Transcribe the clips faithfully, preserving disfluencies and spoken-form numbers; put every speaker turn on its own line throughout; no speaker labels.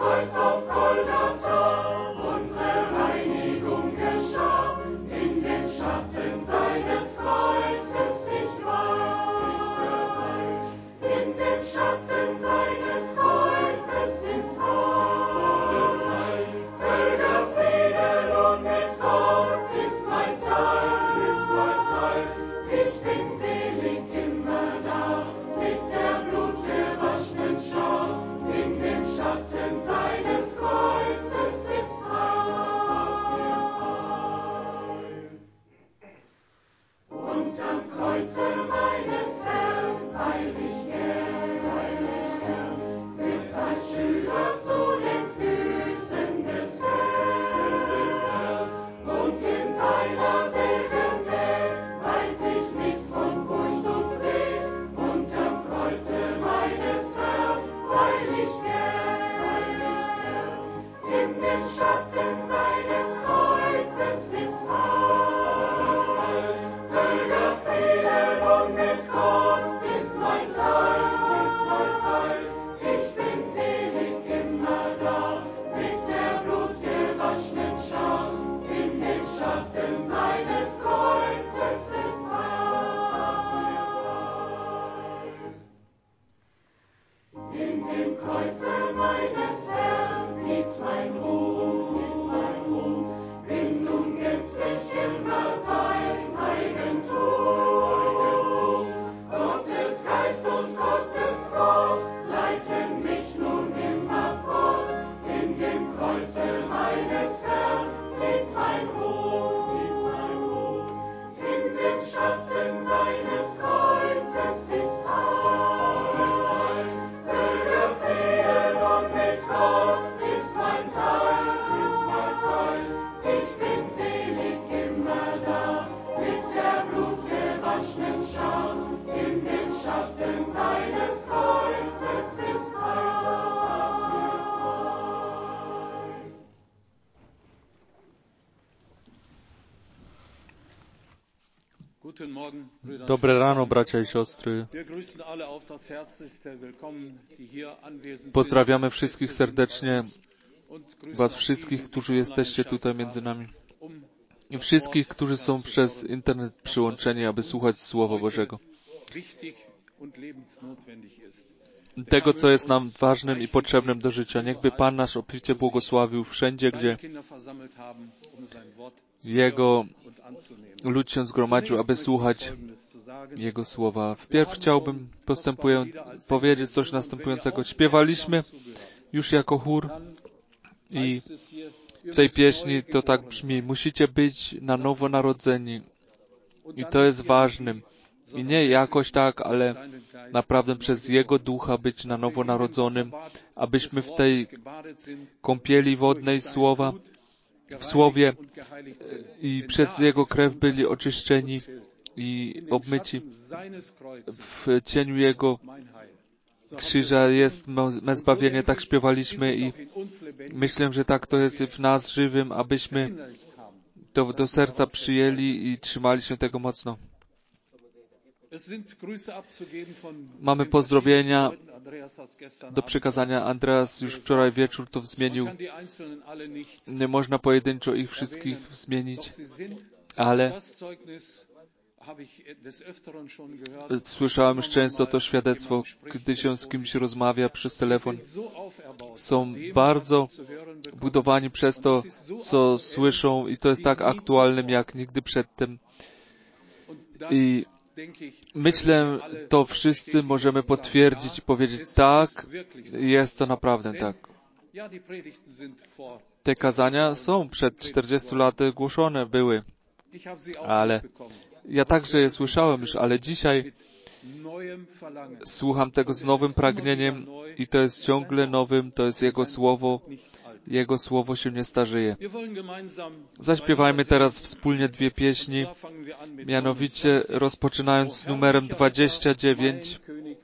Dobre rano, bracia i siostry. Pozdrawiamy wszystkich serdecznie, Was wszystkich, którzy jesteście tutaj między nami. I wszystkich, którzy są przez internet przyłączeni, aby słuchać Słowa Bożego. Tego, co jest nam ważnym i potrzebnym do życia. Niechby Pan nasz obficie błogosławił wszędzie, gdzie Jego lud się zgromadził, aby słuchać Jego słowa. Wpierw chciałbym postępuję, powiedzieć coś następującego. Śpiewaliśmy już jako chór i w tej pieśni to tak brzmi. Musicie być na nowo narodzeni. I to jest ważnym. I nie jakoś tak, ale naprawdę przez Jego Ducha być na nowo narodzonym, abyśmy w tej kąpieli wodnej Słowa, w Słowie i przez Jego krew byli oczyszczeni i obmyci. W cieniu Jego krzyża jest me zbawienie, tak śpiewaliśmy i myślę, że tak to jest w nas żywym, abyśmy to do serca przyjęli i trzymali się tego mocno. Mamy pozdrowienia do przekazania. Andreas już wczoraj wieczór to zmienił. Nie można pojedynczo ich wszystkich zmienić, ale słyszałem już często to świadectwo, gdy się z kimś rozmawia przez telefon. Są bardzo budowani przez to, co słyszą i to jest tak aktualnym jak nigdy przedtem. I myślę, to wszyscy możemy potwierdzić i powiedzieć, tak, jest to naprawdę tak. Te kazania są przed czterdziestu laty głoszone, były, ale ja także je słyszałem już, ale dzisiaj słucham tego z nowym pragnieniem i to jest ciągle nowym, to jest Jego Słowo. Jego Słowo się nie starzeje. Zaśpiewajmy teraz wspólnie dwie pieśni, mianowicie rozpoczynając z numerem dwadzieścia dziewięć.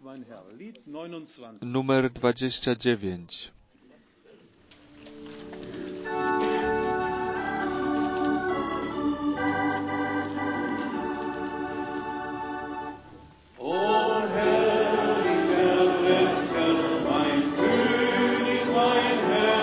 Numer dwadzieścia dziewięć.
Herrlicher Retter, mein König, mein Herr,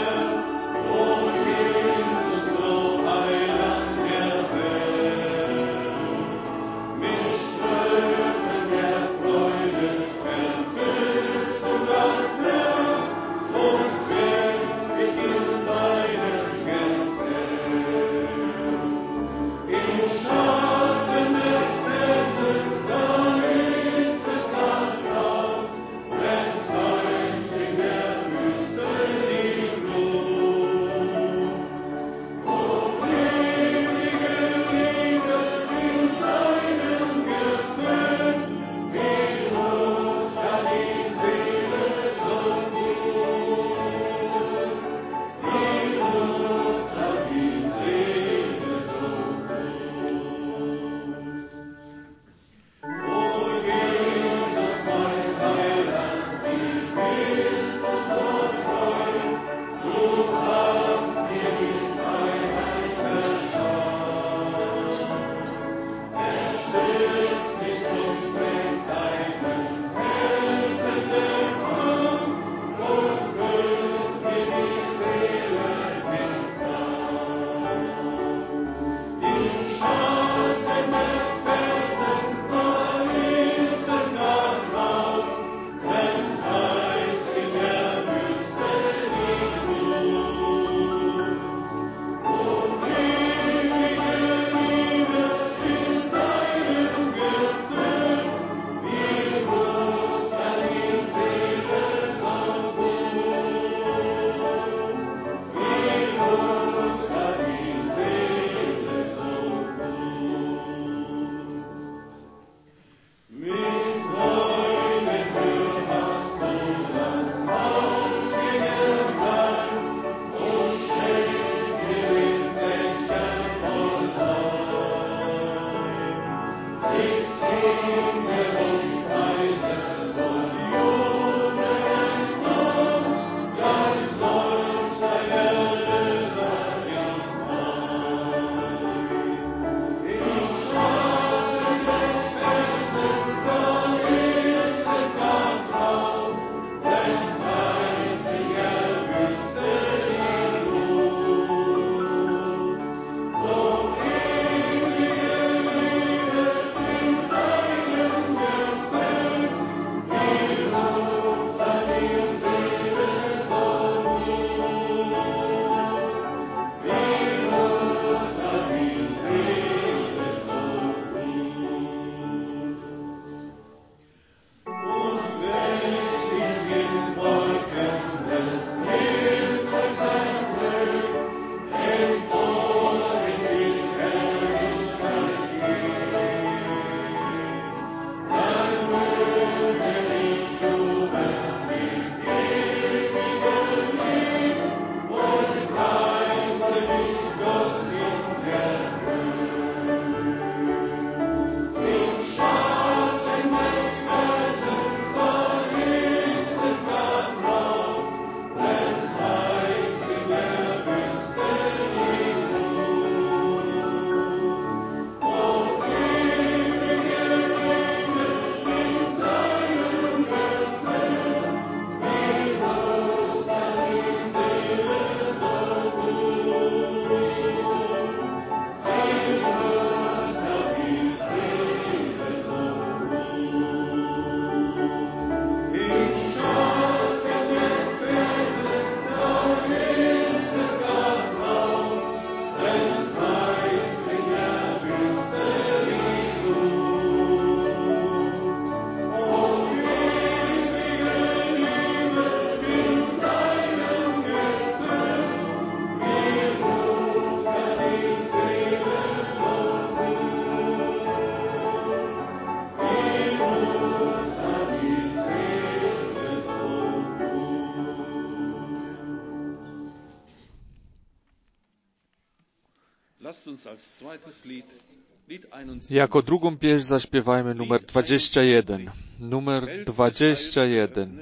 Jako drugą pieśń zaśpiewajmy numer dwadzieścia jeden. Numer dwadzieścia jeden.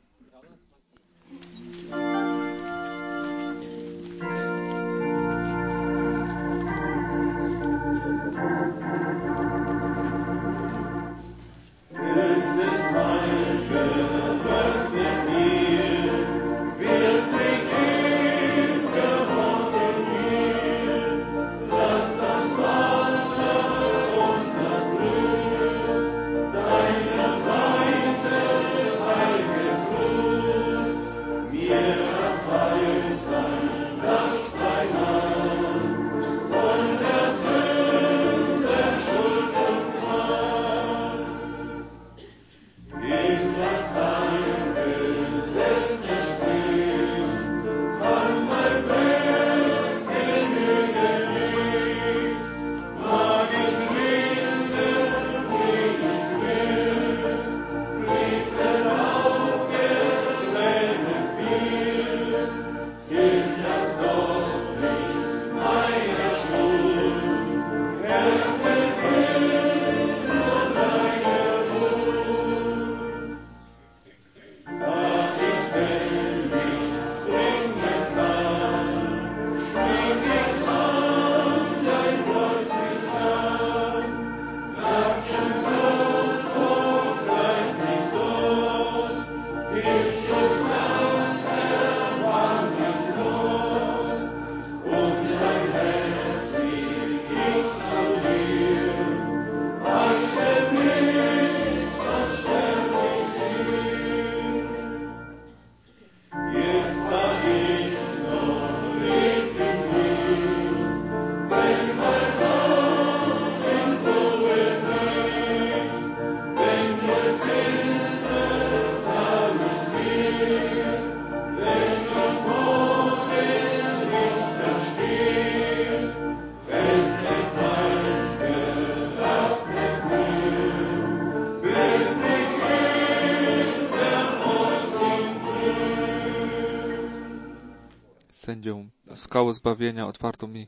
Sędzią, skałą zbawienia otwartą mi,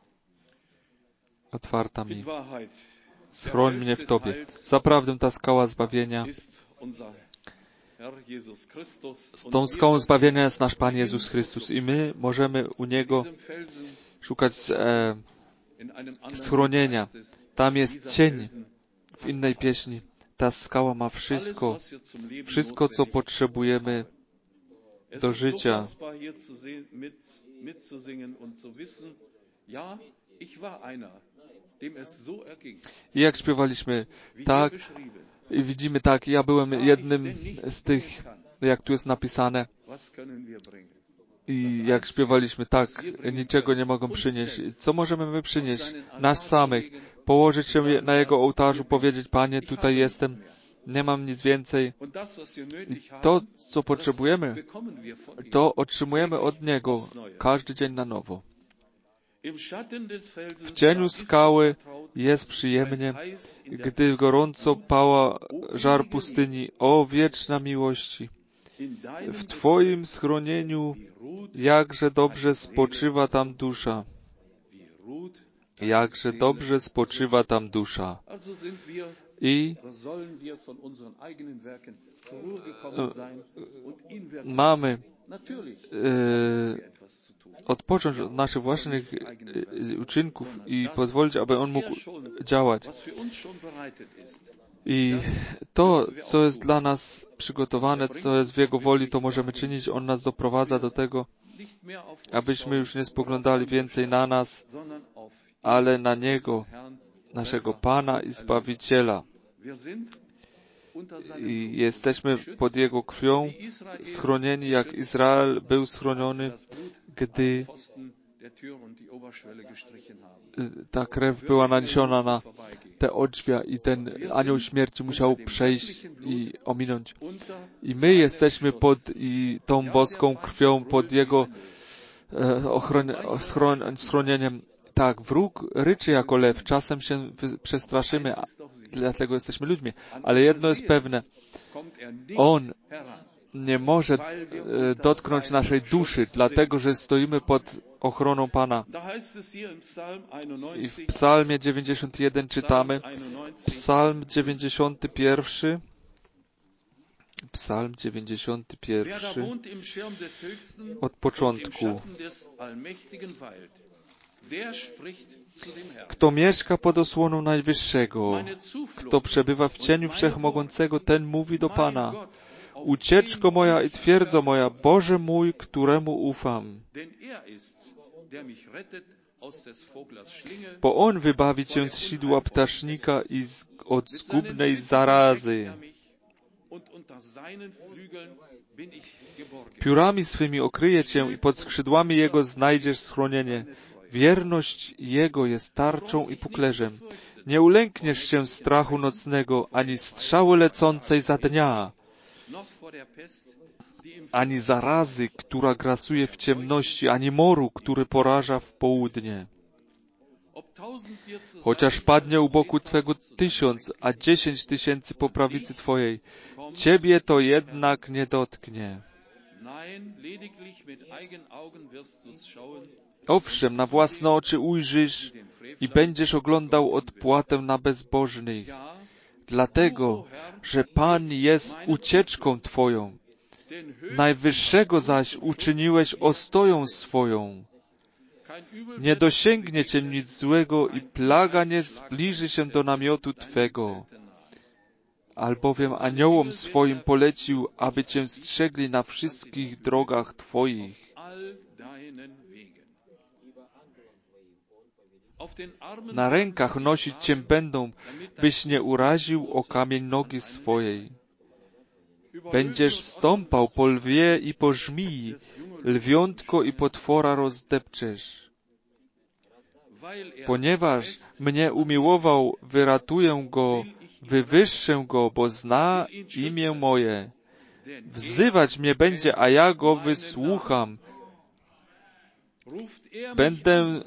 otwarta mi. Schroń mnie w Tobie. Zaprawdę ta skała zbawienia, z tą skałą zbawienia jest nasz Pan Jezus Chrystus i my możemy u Niego szukać e, schronienia. Tam jest cień w innej pieśni. Ta skała ma wszystko, wszystko, co potrzebujemy do życia. I jak śpiewaliśmy, tak, i widzimy tak, ja byłem jednym z tych, jak tu jest napisane, i jak śpiewaliśmy, tak, niczego nie mogą przynieść. Co możemy my przynieść? Nas samych. Położyć się na Jego ołtarzu, powiedzieć, Panie, tutaj jestem, nie mam nic więcej. I to, co potrzebujemy, to otrzymujemy od Niego każdy dzień na nowo. W cieniu skały jest przyjemnie, gdy gorąco pała żar pustyni. O wieczna miłości! W Twoim schronieniu jakże dobrze spoczywa tam dusza. Jakże dobrze spoczywa tam dusza. I mamy e, odpocząć od naszych własnych e, uczynków i pozwolić, aby On mógł działać. I to, co jest dla nas przygotowane, co jest w Jego woli, to możemy czynić. On nas doprowadza do tego, abyśmy już nie spoglądali więcej na nas, ale na Niego, naszego Pana i Zbawiciela. I jesteśmy pod Jego krwią schronieni, jak Izrael był schroniony, gdy ta krew była naniesiona na te odrzwia i ten anioł śmierci musiał przejść i ominąć. I my jesteśmy pod i tą boską krwią, pod Jego e, ochron, schron, schronieniem. Tak, wróg ryczy jako lew. Czasem się przestraszymy, a dlatego jesteśmy ludźmi. Ale jedno jest pewne. On nie może e, dotknąć naszej duszy, dlatego że stoimy pod ochroną Pana. I w Psalmie dziewięćdziesiątym pierwszym czytamy, Psalm dziewięćdziesiąty pierwszy, Psalm dziewięćdziesiąty pierwszy, od początku. Kto mieszka pod osłoną Najwyższego, kto przebywa w cieniu Wszechmogącego, ten mówi do Pana: ucieczko moja i twierdzo moja, Boże mój, któremu ufam. Bo On wybawi cię z sidła ptasznika i z, od zgubnej zarazy. Piórami swymi okryje cię i pod skrzydłami Jego znajdziesz schronienie. Wierność Jego jest tarczą i puklerzem. Nie ulękniesz się strachu nocnego, ani strzały lecącej za dnia, ani zarazy, która grasuje w ciemności, ani moru, który poraża w południe. Chociaż padnie u boku Twego tysiąc, a dziesięć tysięcy po prawicy Twojej, Ciebie to jednak nie dotknie. Owszem, na własne oczy ujrzysz i będziesz oglądał odpłatę na bezbożnych, dlatego, że Pan jest ucieczką Twoją. Najwyższego zaś uczyniłeś ostoją swoją. Nie dosięgnie Cię nic złego i plaga nie zbliży się do namiotu Twego. Albowiem aniołom swoim polecił, aby Cię strzegli na wszystkich drogach Twoich. Na rękach nosić Cię będą, byś nie uraził o kamień nogi swojej. Będziesz stąpał po lwie i po żmii, lwiątko i potwora rozdepczesz. Ponieważ mnie umiłował, wyratuję go, wywyższę go, bo zna imię moje. Wzywać mnie będzie, a ja go wysłucham. Będę,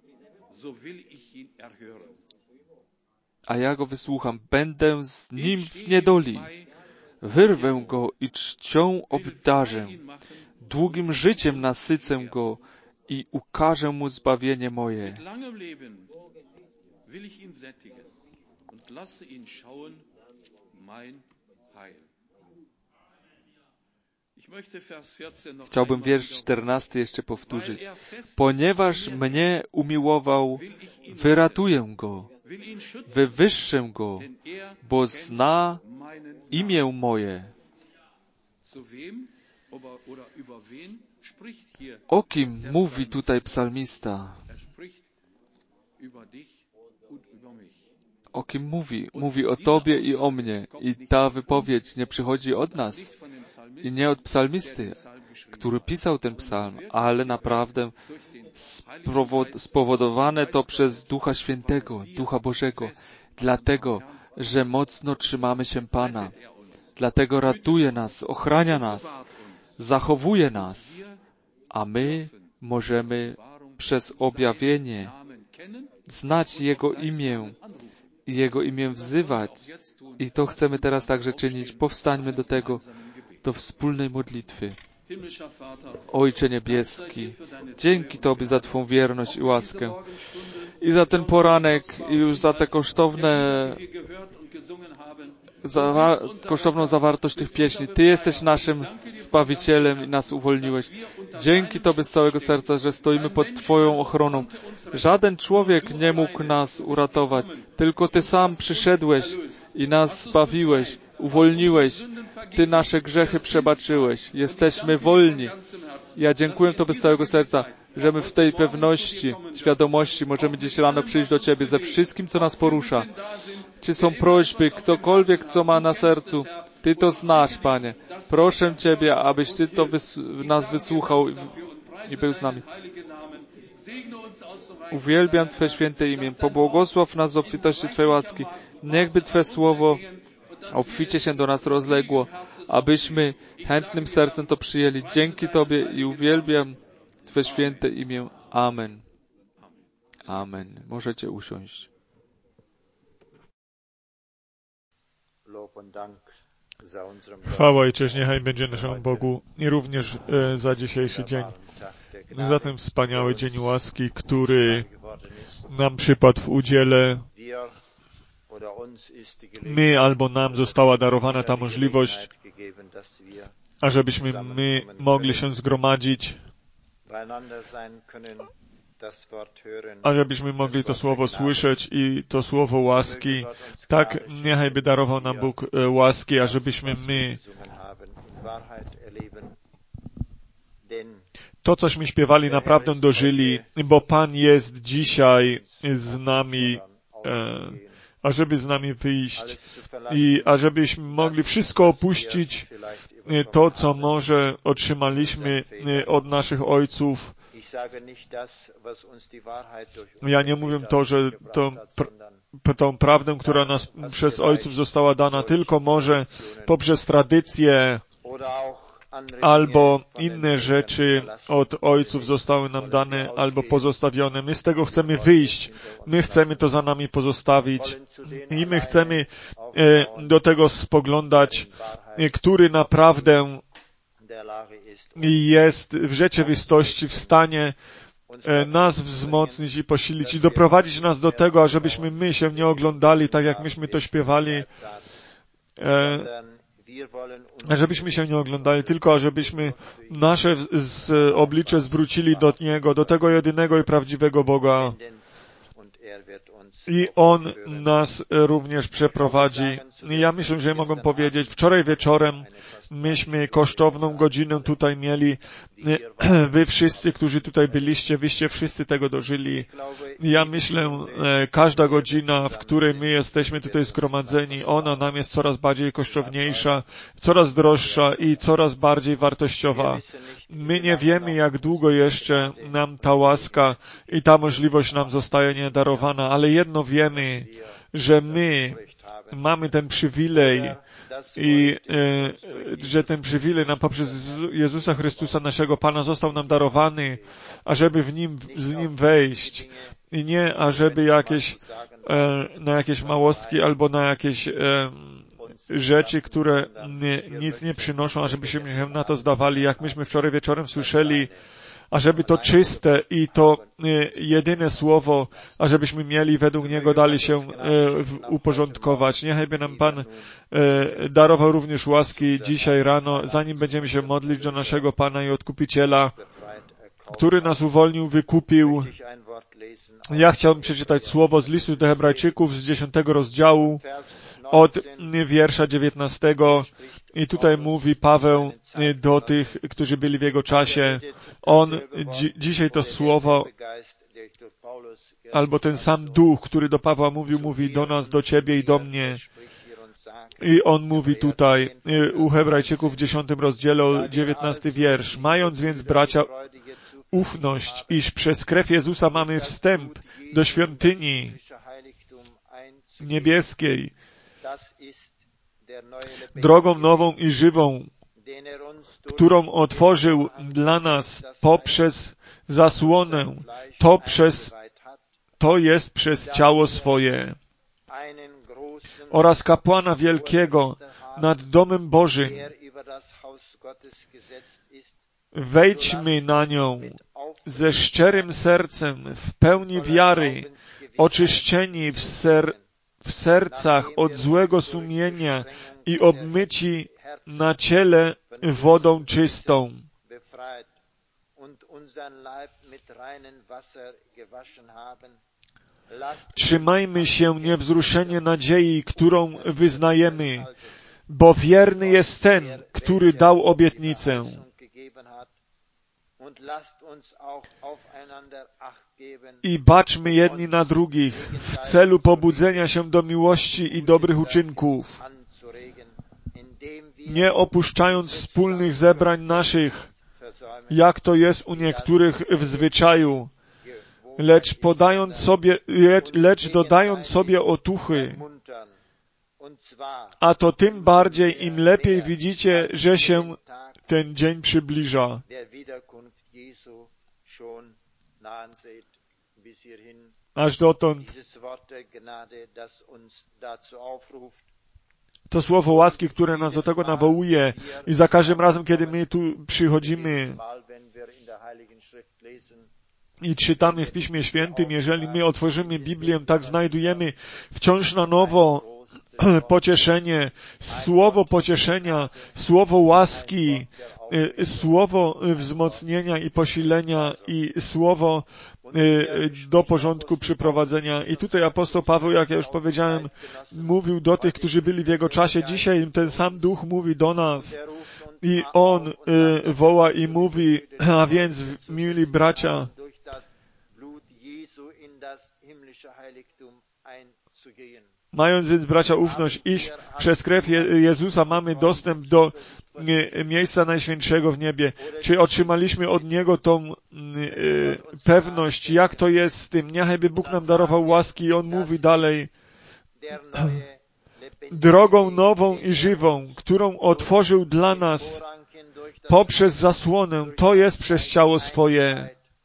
a ja go wysłucham. Będę z nim w niedoli. Wyrwę go i czcią obdarzę. Długim życiem nasycę go i ukażę mu zbawienie moje. Chciałbym wiersz czternasty jeszcze powtórzyć. Ponieważ mnie umiłował, wyratuję go, wywyższę go, bo zna imię moje. O kim mówi tutaj psalmista? O kim mówi? Mówi o Tobie i o mnie. I ta wypowiedź nie przychodzi od nas i nie od psalmisty, który pisał ten psalm, ale naprawdę spowodowane to przez Ducha Świętego, Ducha Bożego, dlatego, że mocno trzymamy się Pana. Dlatego ratuje nas, ochrania nas, zachowuje nas, a my możemy przez objawienie znać Jego imię i Jego imię wzywać. I to chcemy teraz także czynić. Powstańmy do tego, do wspólnej modlitwy. Ojcze Niebieski, dzięki Tobie za Twą wierność i łaskę i za ten poranek i już za te kosztowne Zawa- kosztowną zawartość tych pieśni. Ty jesteś naszym Zbawicielem i nas uwolniłeś. Dzięki Tobie z całego serca, że stoimy pod Twoją ochroną. Żaden człowiek nie mógł nas uratować. Tylko Ty sam przyszedłeś i nas zbawiłeś, uwolniłeś. Ty nasze grzechy przebaczyłeś. Jesteśmy wolni. Ja dziękuję Tobie z całego serca, że my w tej pewności, świadomości możemy dziś rano przyjść do Ciebie ze wszystkim, co nas porusza. Czy są prośby, ktokolwiek, co ma na sercu, Ty to znasz, Panie. Proszę Ciebie, abyś Ty to wys- nas wysłuchał i, i był z nami. Uwielbiam Twe święte imię. Pobłogosław nas z obfitości Twojej łaski. Niechby Twe słowo obficie się do nas rozległo, abyśmy chętnym sercem to przyjęli. Dzięki Tobie i uwielbiam Twe święte imię. Amen. Amen. Możecie usiąść.
Chwała i cześć niechaj będzie naszemu Bogu i również e, za dzisiejszy dzień. Za ten wspaniały dzień łaski, który nam przypadł w udziale. My albo nam została darowana ta możliwość, ażebyśmy my mogli się zgromadzić, ażebyśmy mogli to słowo słyszeć i to słowo łaski. Tak niechaj by darował nam Bóg e, łaski, ażebyśmy my to, cośmy śpiewali, naprawdę dożyli, bo Pan jest dzisiaj z nami, e, ażeby z nami wyjść i ażebyśmy mogli wszystko opuścić, e, to, co może otrzymaliśmy e, od naszych ojców. Ja nie mówię to, że to pr- tą prawdę, która nas przez ojców została dana, tylko może poprzez tradycję albo inne rzeczy od ojców zostały nam dane albo pozostawione. My z tego chcemy wyjść. My chcemy to za nami pozostawić i my chcemy e, do tego spoglądać, e, który naprawdę jest w rzeczywistości w stanie e, nas wzmocnić i posilić i doprowadzić nas do tego, ażebyśmy my się nie oglądali tak, jak myśmy to śpiewali, e, żebyśmy się nie oglądali, tylko ażebyśmy nasze z, oblicze zwrócili do Niego, do tego jedynego i prawdziwego Boga. I On nas również przeprowadzi. I ja myślę, że mogę powiedzieć, wczoraj wieczorem myśmy kosztowną godzinę tutaj mieli. Wy wszyscy, którzy tutaj byliście, wyście wszyscy tego dożyli. Ja myślę, każda godzina, w której my jesteśmy tutaj zgromadzeni, ona nam jest coraz bardziej kosztowniejsza, coraz droższa i coraz bardziej wartościowa. My nie wiemy, jak długo jeszcze nam ta łaska i ta możliwość nam zostaje niedarowana, ale jedno wiemy, że my mamy ten przywilej i e, że ten przywilej nam poprzez Jezusa Chrystusa, naszego Pana, został nam darowany, ażeby w nim, z Nim wejść i nie ażeby jakieś e, na jakieś małostki albo na jakieś e, rzeczy, które nie, nic nie przynoszą, ażebyśmy się na to zdawali, jak myśmy wczoraj wieczorem słyszeli, ażeby to czyste i to e, jedyne słowo, ażebyśmy mieli według Niego dali się e, w, uporządkować. Niechaj by nam Pan e, darował również łaski dzisiaj rano, zanim będziemy się modlić do naszego Pana i Odkupiciela, który nas uwolnił, wykupił. Ja chciałbym przeczytać słowo z listu do Hebrajczyków z dziesiątego rozdziału od wiersza dziewiętnastego. I tutaj mówi Paweł do tych, którzy byli w jego czasie. On, dzi- dzisiaj to słowo, albo ten sam duch, który do Pawła mówił, mówi do nas, do ciebie i do mnie. I on mówi tutaj u Hebrajczyków w dziesiątym rozdziale, dziewiętnasty wiersz. Mając więc, bracia, ufność, iż przez krew Jezusa mamy wstęp do świątyni niebieskiej, drogą nową i żywą, którą otworzył dla nas poprzez zasłonę, to przez, to jest przez ciało swoje, oraz kapłana wielkiego nad domem Bożym. Wejdźmy na nią ze szczerym sercem, w pełni wiary, oczyszczeni w, ser, w sercach od złego sumienia i obmyci na ciele wodą czystą. Trzymajmy się niewzruszenie nadziei, którą wyznajemy, bo wierny jest ten, który dał obietnicę. I baczmy jedni na drugich w celu pobudzenia się do miłości i dobrych uczynków, nie opuszczając wspólnych zebrań naszych, jak to jest u niektórych w zwyczaju, lecz podając sobie, lecz dodając sobie otuchy, a to tym bardziej, im lepiej widzicie, że się ten dzień przybliża. Aż dotąd To słowo łaski, które nas do tego nawołuje i za każdym razem, kiedy my tu przychodzimy i czytamy w Piśmie Świętym, jeżeli my otworzymy Biblię, tak znajdujemy wciąż na nowo pocieszenie, słowo pocieszenia, słowo łaski, słowo wzmocnienia i posilenia i słowo do porządku przyprowadzenia. I tutaj apostoł Paweł, jak ja już powiedziałem, mówił do tych, którzy byli w jego czasie. Dzisiaj ten sam Duch mówi do nas i On y, woła i mówi, a więc, mili bracia, mając więc, bracia, ufność, iż przez krew Jezusa mamy dostęp do miejsca Najświętszego w niebie. Czy otrzymaliśmy od Niego tą y, pewność, jak to jest z tym? Niechajby Bóg nam darował łaski i On mówi dalej, drogą nową i żywą, którą otworzył dla nas poprzez zasłonę, to jest przez ciało swoje.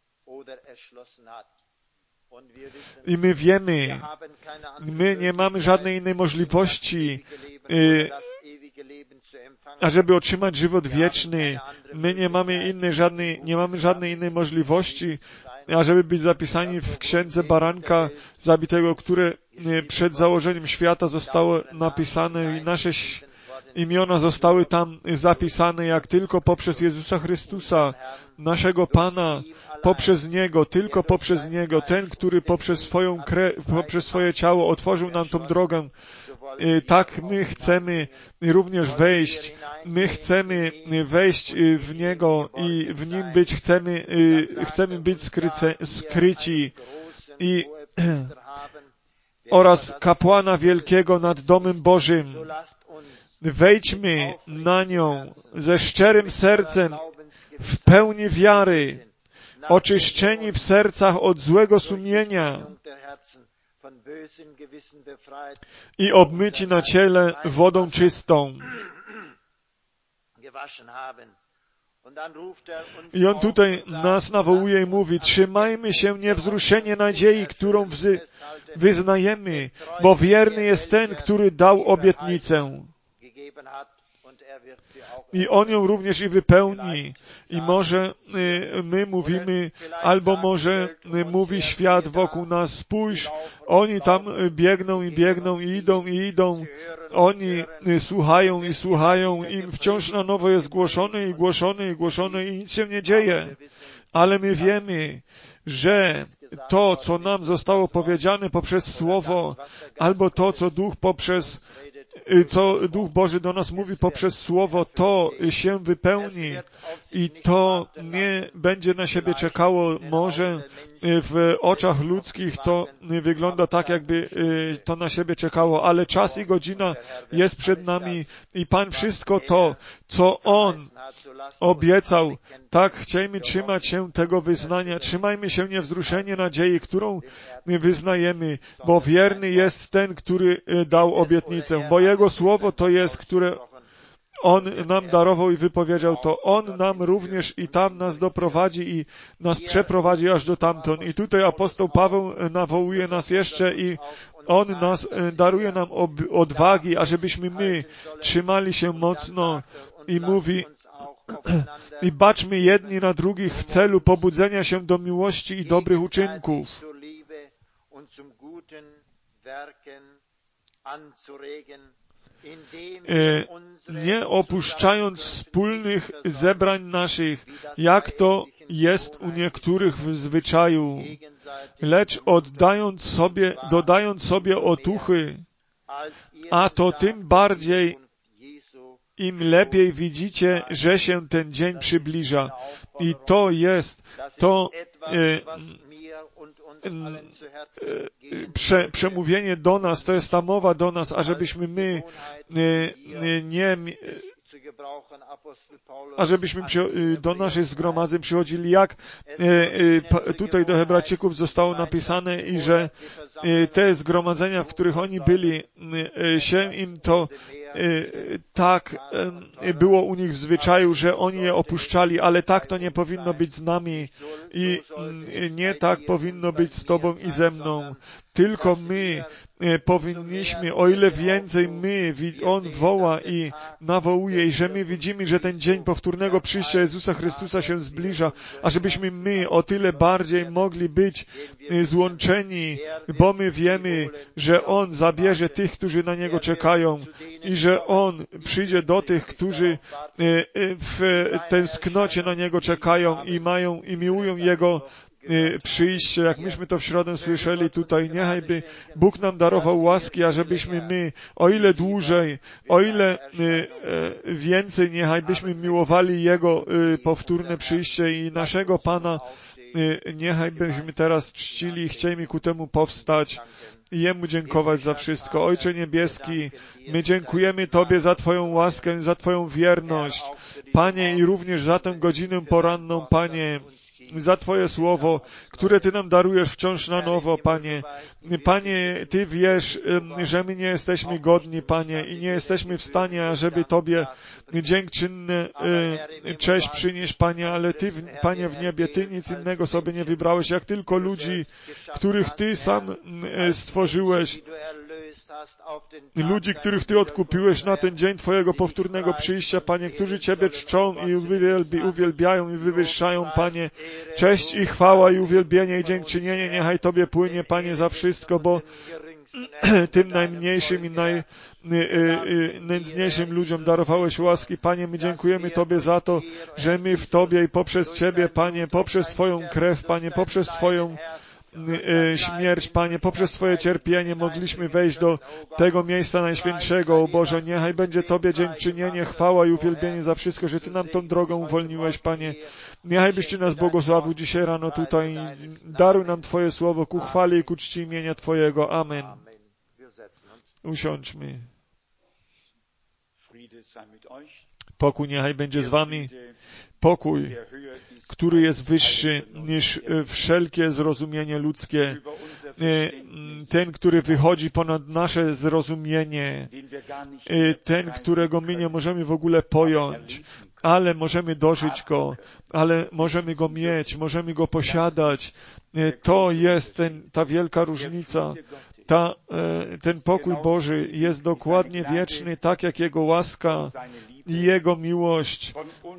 I my wiemy, my nie mamy żadnej innej możliwości, y, ażeby otrzymać żywot wieczny. My nie mamy innej, żadnej, nie mamy żadnej innej możliwości, ażeby być zapisani w Księdze Baranka Zabitego, które przed założeniem świata zostało napisane i nasze imiona zostały tam zapisane, jak tylko poprzez Jezusa Chrystusa, naszego Pana, poprzez Niego, tylko poprzez Niego, ten, który poprzez swoją krew, poprzez swoje ciało otworzył nam tą drogę. Tak my chcemy również wejść, my chcemy wejść w Niego i w Nim być, chcemy, chcemy być skryce, skryci i oraz kapłana wielkiego nad domem Bożym. Wejdźmy na nią ze szczerym sercem, w pełni wiary, oczyszczeni w sercach od złego sumienia i obmyci na ciele wodą czystą. I On tutaj nas nawołuje i mówi, trzymajmy się niewzruszenie nadziei, którą wzy, wyznajemy, bo wierny jest ten, który dał obietnicę. I On ją również i wypełni. I może y, my mówimy, albo może y, mówi świat wokół nas, spójrz, oni tam biegną i biegną i idą i idą. Oni y, słuchają i słuchają, im wciąż na nowo jest głoszone i głoszone i głoszone i nic się nie dzieje. Ale my wiemy, że to, co nam zostało powiedziane poprzez Słowo, albo to, co Duch poprzez co Duch Boży do nas mówi poprzez Słowo, to się wypełni i to nie będzie na siebie czekało. Może w oczach ludzkich to wygląda tak, jakby to na siebie czekało, ale czas i godzina jest przed nami i Pan wszystko to, co On obiecał, tak chciejmy trzymać się tego wyznania. Trzymajmy się niewzruszenie nadziei, którą wyznajemy, bo wierny jest ten, który dał obietnicę, bo Jego Słowo to jest, które On nam darował i wypowiedział to. On nam również i tam nas doprowadzi i nas przeprowadzi aż do tamtąd. I tutaj apostoł Paweł nawołuje nas jeszcze i On nas daruje nam odwagi, ażebyśmy my trzymali się mocno i mówi, i baczmy jedni na drugich w celu pobudzenia się do miłości i dobrych uczynków. Nie opuszczając wspólnych zebrań naszych, jak to jest u niektórych w zwyczaju, lecz oddając sobie, dodając sobie otuchy, a to tym bardziej, im lepiej widzicie, że się ten dzień przybliża. I to jest to e, Prze, przemówienie do nas, to jest ta mowa do nas, ażebyśmy my nie, nie ażebyśmy przy, do naszych zgromadzeń przychodzili, jak tutaj do Hebrajczyków zostało napisane i że te zgromadzenia, w których oni byli, się im to tak było u nich w zwyczaju, że oni je opuszczali, ale tak to nie powinno być z nami i nie tak powinno być z Tobą i ze mną. Tylko my powinniśmy, o ile więcej my, On woła i nawołuje, i że my widzimy, że ten dzień powtórnego przyjścia Jezusa Chrystusa się zbliża, a żebyśmy my o tyle bardziej mogli być złączeni, bo my wiemy, że On zabierze tych, którzy na Niego czekają i że On przyjdzie do tych, którzy w tęsknocie na Niego czekają i mają i miłują Jego przyjście, jak myśmy to w środę słyszeli tutaj. Niechajby Bóg nam darował łaski, ażebyśmy my, o ile dłużej, o ile więcej, niechajbyśmy miłowali Jego powtórne przyjście i naszego Pana, niechajbyśmy teraz czcili i chcieli ku temu powstać i Jemu dziękować za wszystko. Ojcze Niebieski, my dziękujemy Tobie za Twoją łaskę, za Twoją wierność, Panie, i również za tę godzinę poranną, Panie, za Twoje słowo, które Ty nam darujesz wciąż na nowo, Panie. Panie, Ty wiesz, że my nie jesteśmy godni, Panie, i nie jesteśmy w stanie, ażeby Tobie dziękczynne cześć przynieść, Panie, ale Ty, Panie w niebie, Ty nic innego sobie nie wybrałeś, jak tylko ludzi, których Ty sam stworzyłeś, ludzi, których Ty odkupiłeś na ten dzień Twojego powtórnego przyjścia, Panie, którzy Ciebie czczą i uwielbi, uwielbiają i wywyższają, Panie. Cześć i chwała i uwielbienie i dziękczynienie niechaj Tobie płynie, Panie, za wszystko, bo tym najmniejszym i najnędzniejszym ludziom darowałeś łaski. Panie, my dziękujemy Tobie za to, że my w Tobie i poprzez Ciebie, Panie, poprzez Twoją krew, Panie, poprzez Twoją śmierć, Panie, poprzez Twoje cierpienie mogliśmy wejść do tego miejsca najświętszego, o Boże. Niechaj będzie Tobie dziękczynienie, chwała i uwielbienie za wszystko, że Ty nam tą drogą uwolniłeś, Panie. Niechaj byś Ty nas błogosławił dzisiaj rano tutaj. Daruj nam Twoje słowo ku chwale i ku czci imienia Twojego. Amen. Usiądźmy. Pokój niechaj będzie z wami. Pokój, który jest wyższy niż wszelkie zrozumienie ludzkie. Ten, który wychodzi ponad nasze zrozumienie. Ten, którego my nie możemy w ogóle pojąć, ale możemy dożyć Go, ale możemy Go mieć, możemy Go posiadać. To jest ten, ta wielka różnica. Ta, ten pokój Boży jest dokładnie wieczny, tak jak Jego łaska i Jego miłość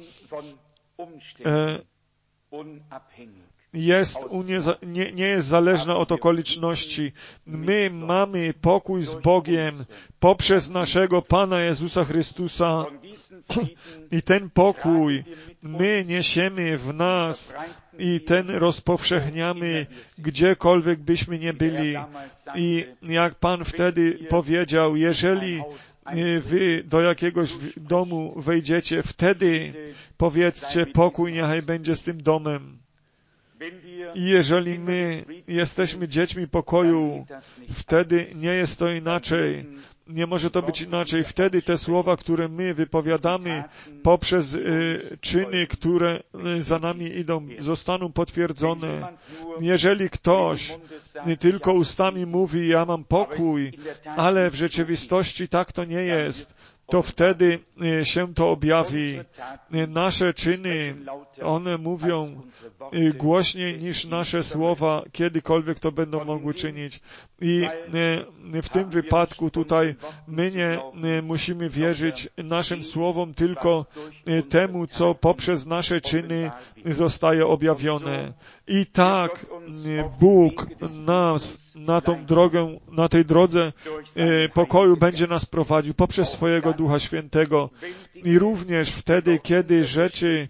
jest nie, nie jest zależna od okoliczności. My mamy pokój z Bogiem poprzez naszego Pana Jezusa Chrystusa i ten pokój my niesiemy w nas i ten rozpowszechniamy gdziekolwiek byśmy nie byli. I jak Pan wtedy powiedział, jeżeli wy do jakiegoś domu wejdziecie, wtedy powiedzcie, pokój niechaj będzie z tym domem. I jeżeli my jesteśmy dziećmi pokoju, wtedy nie jest to inaczej. Nie może to być inaczej. Wtedy te słowa, które my wypowiadamy poprzez y, czyny, które y, za nami idą, zostaną potwierdzone. Jeżeli ktoś y, tylko ustami mówi, ja mam pokój, ale w rzeczywistości tak to nie jest, to wtedy się to objawi. Nasze czyny, one mówią głośniej niż nasze słowa, kiedykolwiek to będą mogły czynić. I w tym wypadku tutaj my nie musimy wierzyć naszym słowom, tylko temu, co poprzez nasze czyny zostaje objawione. I tak Bóg nas na tą drogę, na tej drodze pokoju będzie nas prowadził poprzez swojego Ducha Świętego. I również wtedy, kiedy rzeczy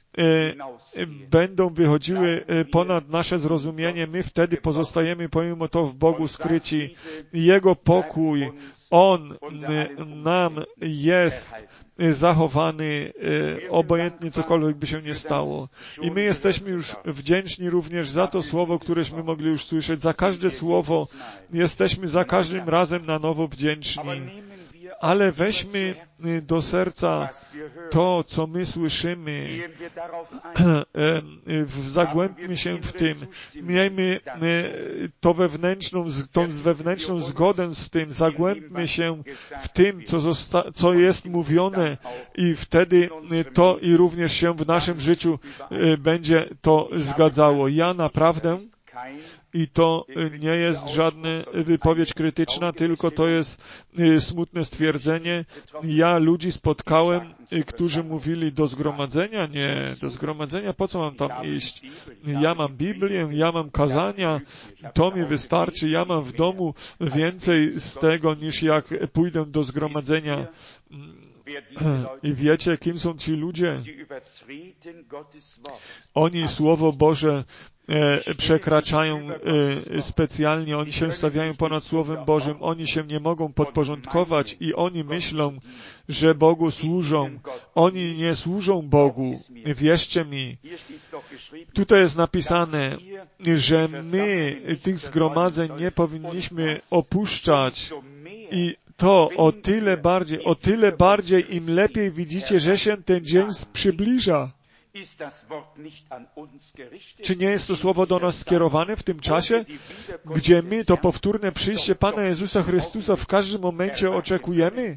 będą wychodziły ponad nasze zrozumienie, my wtedy pozostajemy pomimo to w Bogu skryci. Jego pokój, On nam jest zachowany, obojętnie cokolwiek by się nie stało. I my jesteśmy już wdzięczni również za to słowo, któreśmy mogli już słyszeć. Za każde słowo jesteśmy za każdym razem na nowo wdzięczni. Ale weźmy do serca to, co my słyszymy, zagłębmy się w tym, miejmy to wewnętrzną, tą wewnętrzną zgodę z tym, zagłębmy się w tym, co, zosta- co jest mówione i wtedy to i również się w naszym życiu będzie to zgadzało. Ja naprawdę I to nie jest żadna wypowiedź krytyczna, tylko to jest smutne stwierdzenie. Ja ludzi spotkałem, którzy mówili do zgromadzenia, nie, do zgromadzenia, po co mam tam iść? Ja mam Biblię, ja mam kazania, to mi wystarczy, ja mam w domu więcej z tego, niż jak pójdę do zgromadzenia. I wiecie, kim są ci ludzie? Oni Słowo Boże e, przekraczają e, specjalnie, oni się stawiają ponad Słowem Bożym, oni się nie mogą podporządkować i oni myślą, że Bogu służą. Oni nie służą Bogu. Wierzcie mi. Tutaj jest napisane, że my tych zgromadzeń nie powinniśmy opuszczać i to o tyle bardziej, o tyle bardziej im lepiej widzicie, że się ten dzień przybliża. Czy nie jest to słowo do nas skierowane w tym czasie, gdzie my to powtórne przyjście Pana Jezusa Chrystusa w każdym momencie oczekujemy?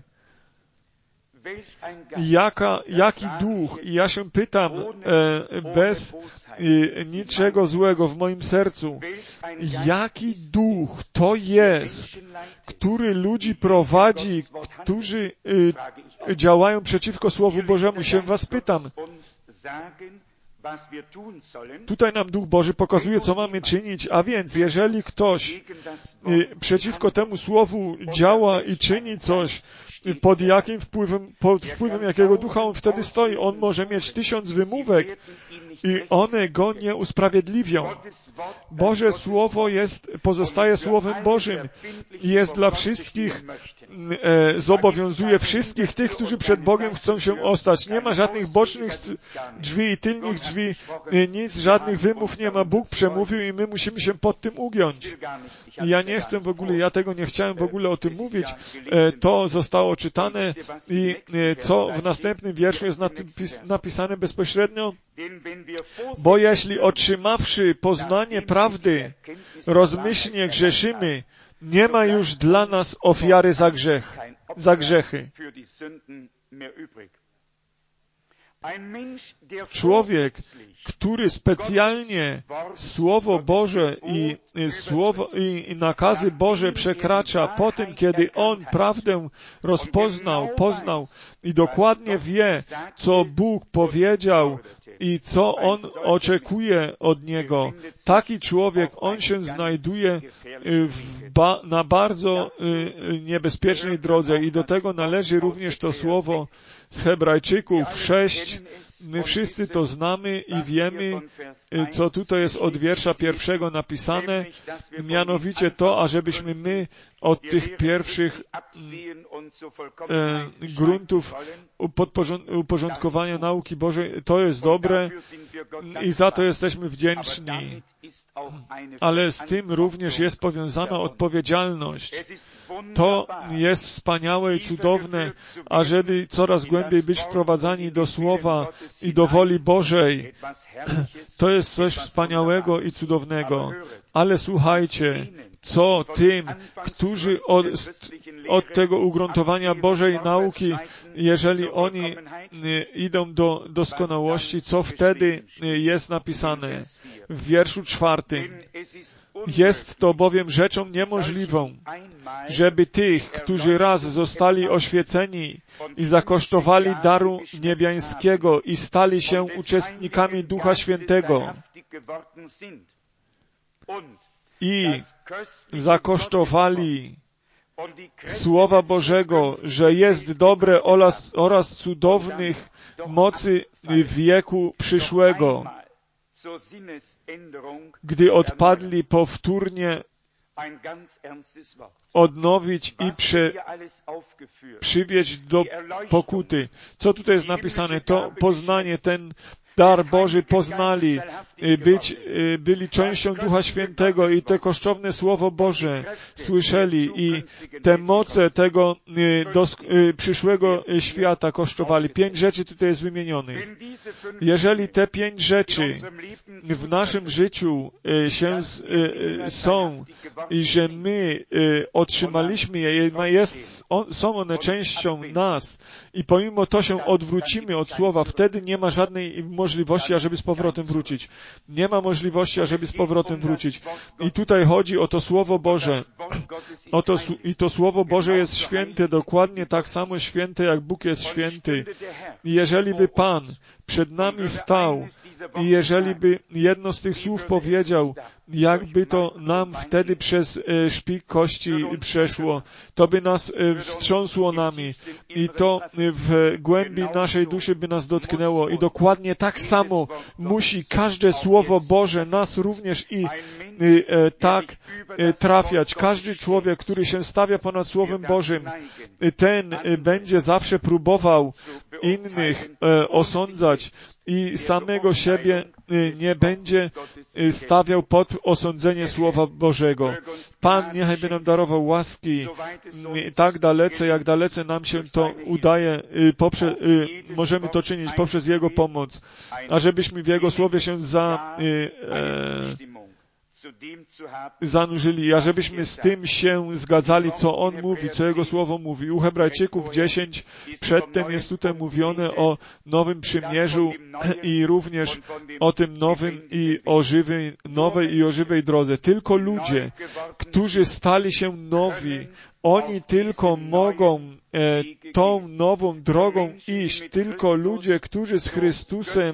Jaka, jaki duch, i ja się pytam e, bez e, niczego złego w moim sercu, jaki duch to jest, który ludzi prowadzi, którzy e, działają przeciwko Słowu Bożemu? Się was pytam. Tutaj nam Duch Boży pokazuje, co mamy czynić, a więc jeżeli ktoś e, przeciwko temu Słowu działa i czyni coś, pod jakim wpływem, pod wpływem jakiego ducha on wtedy stoi. On może mieć tysiąc wymówek i one go nie usprawiedliwią. Boże Słowo jest, pozostaje Słowem Bożym i jest dla wszystkich, e, zobowiązuje wszystkich tych, którzy przed Bogiem chcą się ostać. Nie ma żadnych bocznych drzwi i tylnych drzwi, e, nic, żadnych wymów nie ma. Bóg przemówił i my musimy się pod tym ugiąć. I ja nie chcę w ogóle, ja tego nie chciałem w ogóle o tym mówić. E, to zostało czytane i e, co w następnym wierszu jest napisane bezpośrednio? Bo jeśli otrzymawszy poznanie prawdy, rozmyślnie grzeszymy, nie ma już dla nas ofiary za grzech, za grzechy. Człowiek, który specjalnie Słowo Boże i, i, słowo, i, i nakazy Boże przekracza po tym, kiedy on prawdę rozpoznał, poznał i dokładnie wie, co Bóg powiedział i co on oczekuje od niego. Taki człowiek, on się znajduje w ba, na bardzo y, niebezpiecznej drodze i do tego należy również to słowo z Hebrajczyków sześć. My wszyscy to znamy i wiemy, co tutaj jest od wiersza pierwszego napisane, mianowicie to, ażebyśmy my od tych pierwszych e, gruntów uporządkowania nauki Bożej, to jest dobre i za to jesteśmy wdzięczni. Ale z tym również jest powiązana odpowiedzialność. To jest wspaniałe i cudowne, ażeby coraz głębiej być wprowadzani do Słowa i do woli Bożej. To jest coś wspaniałego i cudownego. Ale słuchajcie, co tym, którzy od, od tego ugruntowania Bożej nauki, jeżeli oni idą do doskonałości, co wtedy jest napisane w wierszu czwartym. Jest to bowiem rzeczą niemożliwą, żeby tych, którzy raz zostali oświeceni i zakosztowali daru niebiańskiego i stali się uczestnikami Ducha Świętego i zakosztowali Słowa Bożego, że jest dobre oraz, oraz cudownych mocy wieku przyszłego, gdy odpadli powtórnie odnowić i prze, przywieźć do pokuty. Co tutaj jest napisane? To poznanie, ten dar Boży poznali, być, byli częścią Ducha Świętego i te kosztowne Słowo Boże słyszeli i te moce tego dos, przyszłego świata kosztowali. Pięć rzeczy tutaj jest wymienionych. Jeżeli te pięć rzeczy w naszym życiu się są i że my otrzymaliśmy je, jest, są one częścią nas i pomimo to się odwrócimy od Słowa, wtedy nie ma żadnej możliwości możliwości, ażeby z powrotem wrócić. Nie ma możliwości, ażeby z powrotem wrócić. I tutaj chodzi o to Słowo Boże. O to, I to Słowo Boże jest święte, dokładnie tak samo święte, jak Bóg jest święty. I jeżeli by Pan przed nami stał i jeżeli by jedno z tych słów powiedział, jakby to nam wtedy przez e, szpik kości przeszło, to by nas e, wstrząsło nami i to w głębi naszej duszy by nas dotknęło. I dokładnie tak samo musi każde Słowo Boże nas również i e, tak e, trafiać. Każdy człowiek, który się stawia ponad Słowem Bożym, ten e, będzie zawsze próbował innych e, osądzać i samego siebie nie będzie stawiał pod osądzenie Słowa Bożego. Pan niechaj by nam darował łaski tak dalece, jak dalece nam się to udaje, poprze, możemy to czynić poprzez Jego pomoc, ażebyśmy w Jego Słowie się za, e, zanurzyli, ażebyśmy z tym się zgadzali, co On mówi, co Jego Słowo mówi. U Hebrajczyków dziesięć przedtem jest tutaj mówione o nowym przymierzu i również o tym nowym i o żywej, nowej i o żywej drodze. Tylko ludzie, którzy stali się nowi, oni tylko mogą e, tą nową drogą iść. Tylko ludzie, którzy z Chrystusem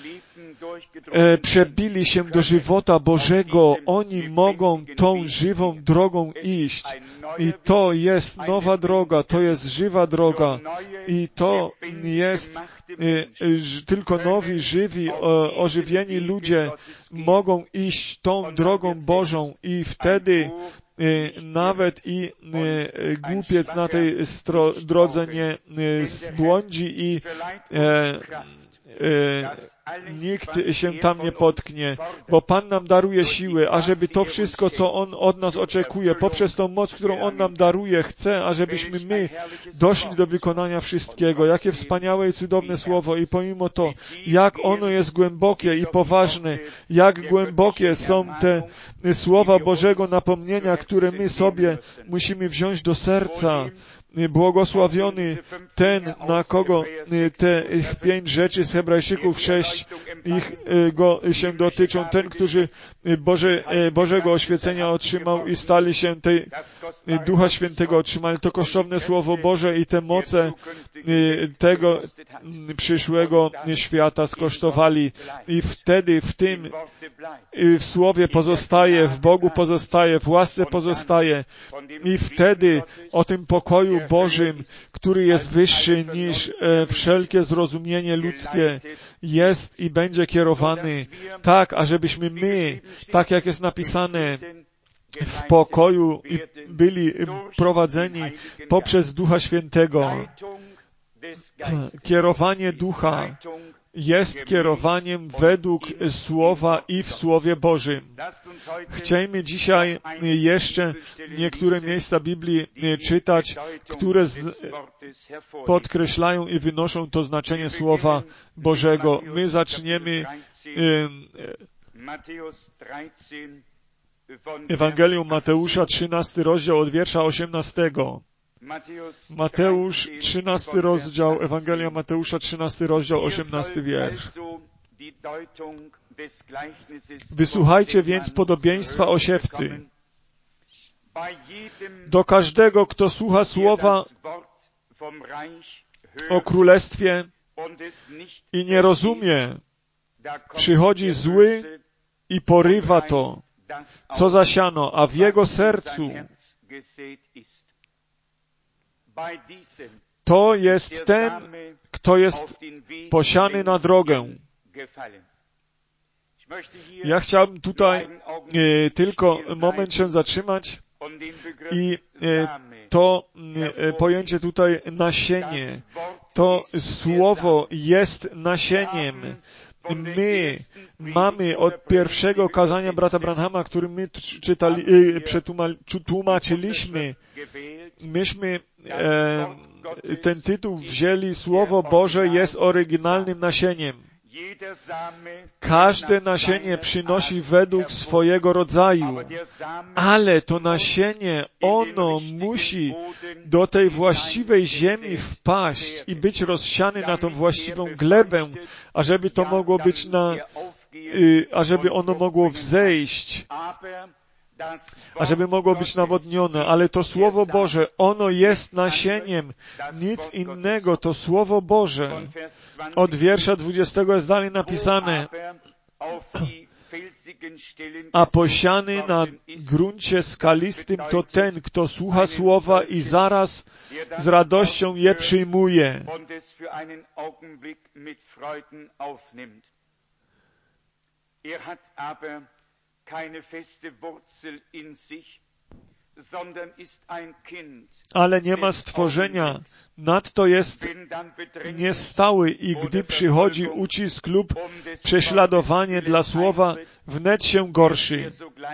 e, przebili się do żywota Bożego, oni mogą tą żywą drogą iść. I to jest nowa droga, to jest żywa droga. I to jest e, ż, tylko nowi, żywi, o, ożywieni ludzie mogą iść tą drogą Bożą i wtedy nawet i głupiec na tej stro, drodze nie zbłądzi i e, e, nikt się tam nie potknie, bo Pan nam daruje siły, ażeby to wszystko, co On od nas oczekuje, poprzez tą moc, którą On nam daruje, chce, ażebyśmy my doszli do wykonania wszystkiego. Jakie wspaniałe i cudowne słowo i pomimo to, jak ono jest głębokie i poważne, jak głębokie są te słowa Bożego napomnienia, które my sobie musimy wziąć do serca. Błogosławiony ten, na kogo te pięć rzeczy z Hebrajczyków sześć ich go się dotyczą, ten, który Boże, Bożego oświecenia otrzymał i stali się tej Ducha Świętego otrzymali. To kosztowne Słowo Boże i te moce tego przyszłego świata skosztowali. I wtedy w tym w Słowie pozostaje, w Bogu pozostaje, w łasce pozostaje. I wtedy o tym pokoju Bożym, który jest wyższy niż e, wszelkie zrozumienie ludzkie, jest i będzie kierowany tak, ażebyśmy my, tak jak jest napisane, w pokoju byli prowadzeni poprzez Ducha Świętego. Kierowanie Ducha jest kierowaniem według Słowa i w Słowie Bożym. Chciejmy dzisiaj jeszcze niektóre miejsca Biblii czytać, które z, podkreślają i wynoszą to znaczenie Słowa Bożego. My zaczniemy Ewangelium Mateusza, trzynasty rozdział od wiersza osiemnastego. Mateusz, trzynasty rozdział, Ewangelia Mateusza, trzynasty rozdział, osiemnasty wiersz. Wysłuchajcie więc podobieństwa o siewcy. Do każdego, kto słucha słowa o królestwie i nie rozumie, przychodzi zły i porywa to, co zasiano, a w jego sercu to jest ten, kto jest posiany na drogę. Ja chciałbym tutaj e, tylko moment się zatrzymać i e, to e, pojęcie tutaj nasienie. To słowo jest nasieniem. My mamy od pierwszego kazania brata Branhama, który my czytali, przetłumaczyliśmy, myśmy e, ten tytuł wzięli, Słowo Boże jest oryginalnym nasieniem. Każde nasienie przynosi według swojego rodzaju, ale to nasienie, ono musi do tej właściwej ziemi wpaść i być rozsiane na tą właściwą glebę, ażeby to mogło być na, ażeby ono mogło wzejść, ażeby mogło być nawodnione, ale to Słowo Boże, ono jest nasieniem, nic innego, to Słowo Boże. Od wiersza dwudziestego jest dalej napisane: a posiany na gruncie skalistym to ten, kto słucha Słowa i zaraz z radością je przyjmuje. Ale nie ma stworzenia, nadto jest niestały i gdy przychodzi ucisk lub prześladowanie dla słowa, wnet się gorszy.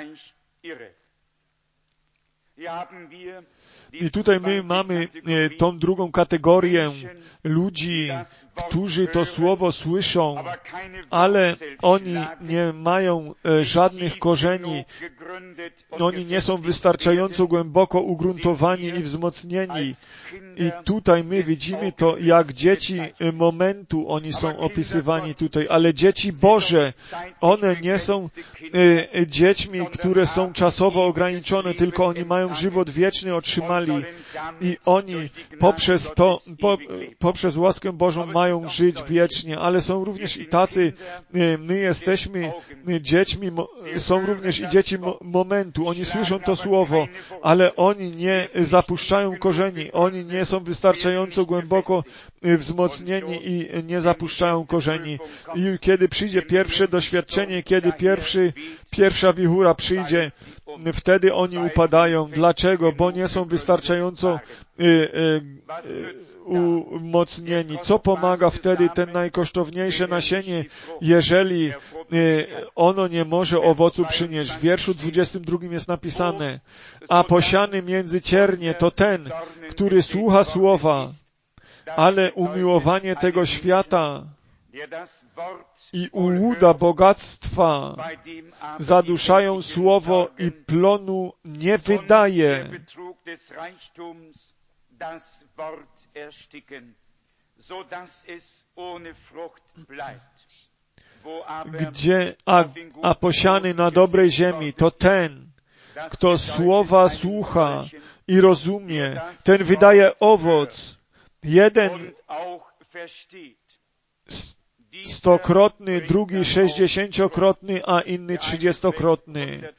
I tutaj my mamy tą drugą kategorię ludzi, którzy to słowo słyszą, ale oni nie mają żadnych korzeni, oni nie są wystarczająco głęboko ugruntowani i wzmocnieni. I tutaj my widzimy to, jak dzieci momentu oni są opisywani tutaj, ale dzieci Boże, one nie są dziećmi, które są czasowo ograniczone, tylko oni mają żywot wieczny, otrzymali i oni poprzez to, po, poprzez łaskę Bożą mają żyć wiecznie, ale są również i tacy, my jesteśmy dziećmi, są również i dzieci momentu, oni słyszą to słowo, ale oni nie zapuszczają korzeni, oni nie są wystarczająco głęboko wzmocnieni i nie zapuszczają korzeni. I kiedy przyjdzie pierwsze doświadczenie, kiedy pierwszy, pierwsza wichura przyjdzie, wtedy oni upadają. Dlaczego? Bo nie są wystarczająco y, y, y, umocnieni. Co pomaga wtedy ten najkosztowniejsze nasienie, jeżeli y, ono nie może owocu przynieść? W wierszu dwudziestym drugim jest napisane: a posiany między ciernie to ten, który słucha słowa, ale umiłowanie tego świata i ułuda bogactwa zaduszają słowo i plonu nie wydaje. Gdzie, a, a posiany na dobrej ziemi to ten, kto słowa słucha i rozumie, ten wydaje owoc. Jeden stokrotny, drugi sześćdziesięciokrotny, a inny trzydziestokrotny.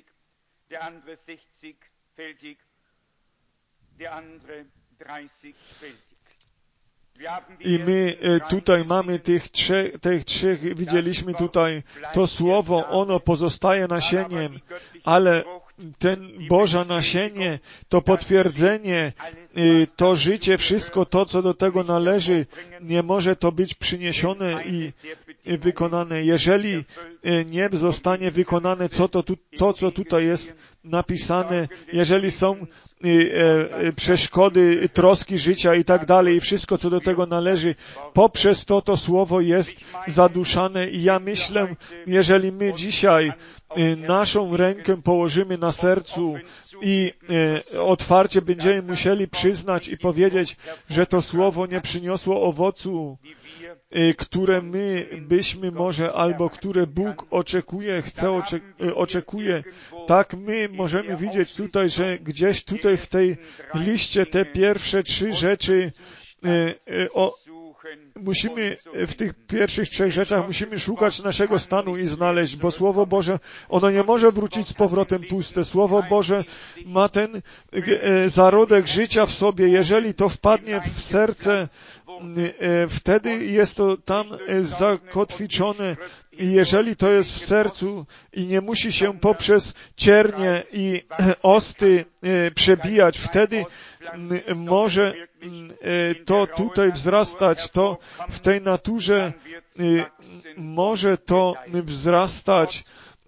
I my tutaj mamy tych trzech, tych trzech, widzieliśmy tutaj to słowo, ono pozostaje nasieniem, ale ten Boże nasienie, to potwierdzenie, to życie, wszystko to, co do tego należy, nie może to być przyniesione i wykonane. Jeżeli nie zostanie wykonane co to, to, co tutaj jest napisane, jeżeli są przeszkody, troski życia i tak dalej, i wszystko, co do tego należy, poprzez to to słowo jest zaduszane i ja myślę, jeżeli my dzisiaj naszą rękę położymy na sercu i otwarcie będziemy musieli przyznać i powiedzieć, że to słowo nie przyniosło owocu, które my byśmy może, albo które Bóg oczekuje, chce, oczekuje, tak my możemy widzieć tutaj, że gdzieś tutaj w tej liście te pierwsze trzy rzeczy o, musimy w tych pierwszych trzech rzeczach musimy szukać naszego stanu i znaleźć, bo Słowo Boże, ono nie może wrócić z powrotem puste. Słowo Boże ma ten zarodek życia w sobie. Jeżeli to wpadnie w serce, wtedy jest to tam zakotwiczone i jeżeli to jest w sercu i nie musi się poprzez ciernie i osty przebijać, wtedy może to tutaj wzrastać, to w tej naturze może to wzrastać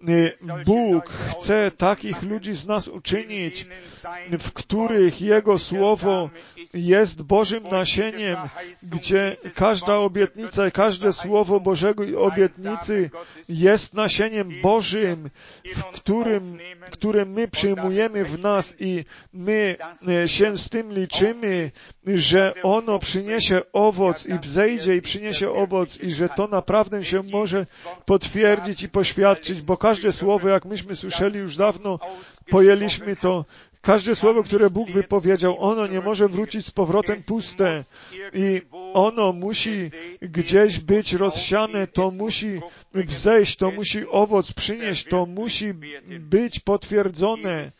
Bóg chce takich ludzi z nas uczynić, w których Jego Słowo jest Bożym nasieniem, gdzie każda obietnica i każde Słowo Bożego obietnicy jest nasieniem Bożym, w którym, które my przyjmujemy w nas i my się z tym liczymy, że ono przyniesie owoc i wzejdzie i przyniesie owoc i że to naprawdę się może potwierdzić i poświadczyć, bo każde słowo, jak myśmy słyszeli już dawno, pojęliśmy to, każde słowo, które Bóg wypowiedział, ono nie może wrócić z powrotem puste i ono musi gdzieś być rozsiane, to musi wzejść, to musi owoc przynieść, to musi być potwierdzone.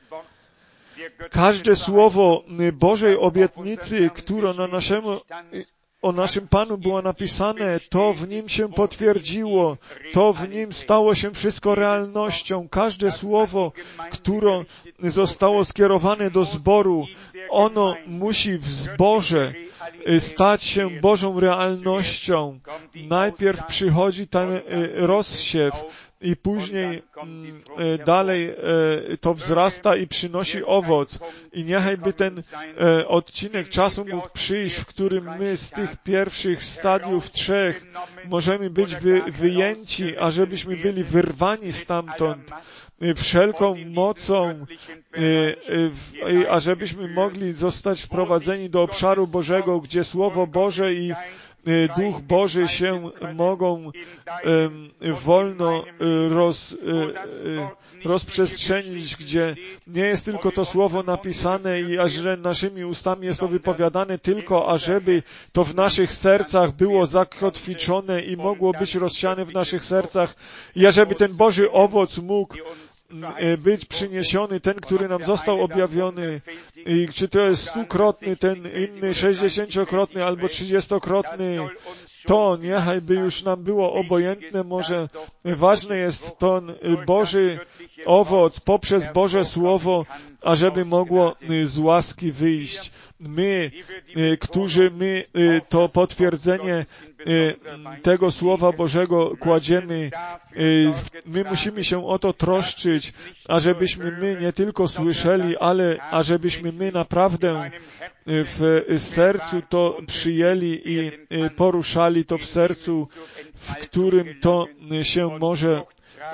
Każde słowo Bożej obietnicy, które na naszemu o naszym Panu było napisane, to w Nim się potwierdziło, to w Nim stało się wszystko realnością. Każde słowo, które zostało skierowane do zboru, ono musi w zborze stać się Bożą realnością. Najpierw przychodzi ten rozsiew, i później dalej to wzrasta i przynosi owoc. I niechaj by ten odcinek czasu mógł przyjść, w którym my z tych pierwszych stadiów trzech możemy być wy, wyjęci, ażebyśmy byli wyrwani stamtąd wszelką mocą, ażebyśmy mogli zostać wprowadzeni do obszaru Bożego, gdzie Słowo Boże i Duch Boży się mogą um, wolno roz, rozprzestrzenić, gdzie nie jest tylko to słowo napisane i ażeby naszymi ustami jest to wypowiadane, tylko ażeby to w naszych sercach było zakotwiczone i mogło być rozsiane w naszych sercach i ażeby ten Boży owoc mógł być przyniesiony, ten, który nam został objawiony, i czy to jest stukrotny, ten inny sześćdziesięciokrotny albo trzydziestokrotny, to niechaj by już nam było obojętne, może ważny jest ten Boży owoc poprzez Boże Słowo, ażeby mogło z łaski wyjść. My, którzy my to potwierdzenie tego Słowa Bożego kładziemy, my musimy się o to troszczyć, ażebyśmy my nie tylko słyszeli, ale ażebyśmy my naprawdę w sercu to przyjęli i poruszali to w sercu, w którym to się może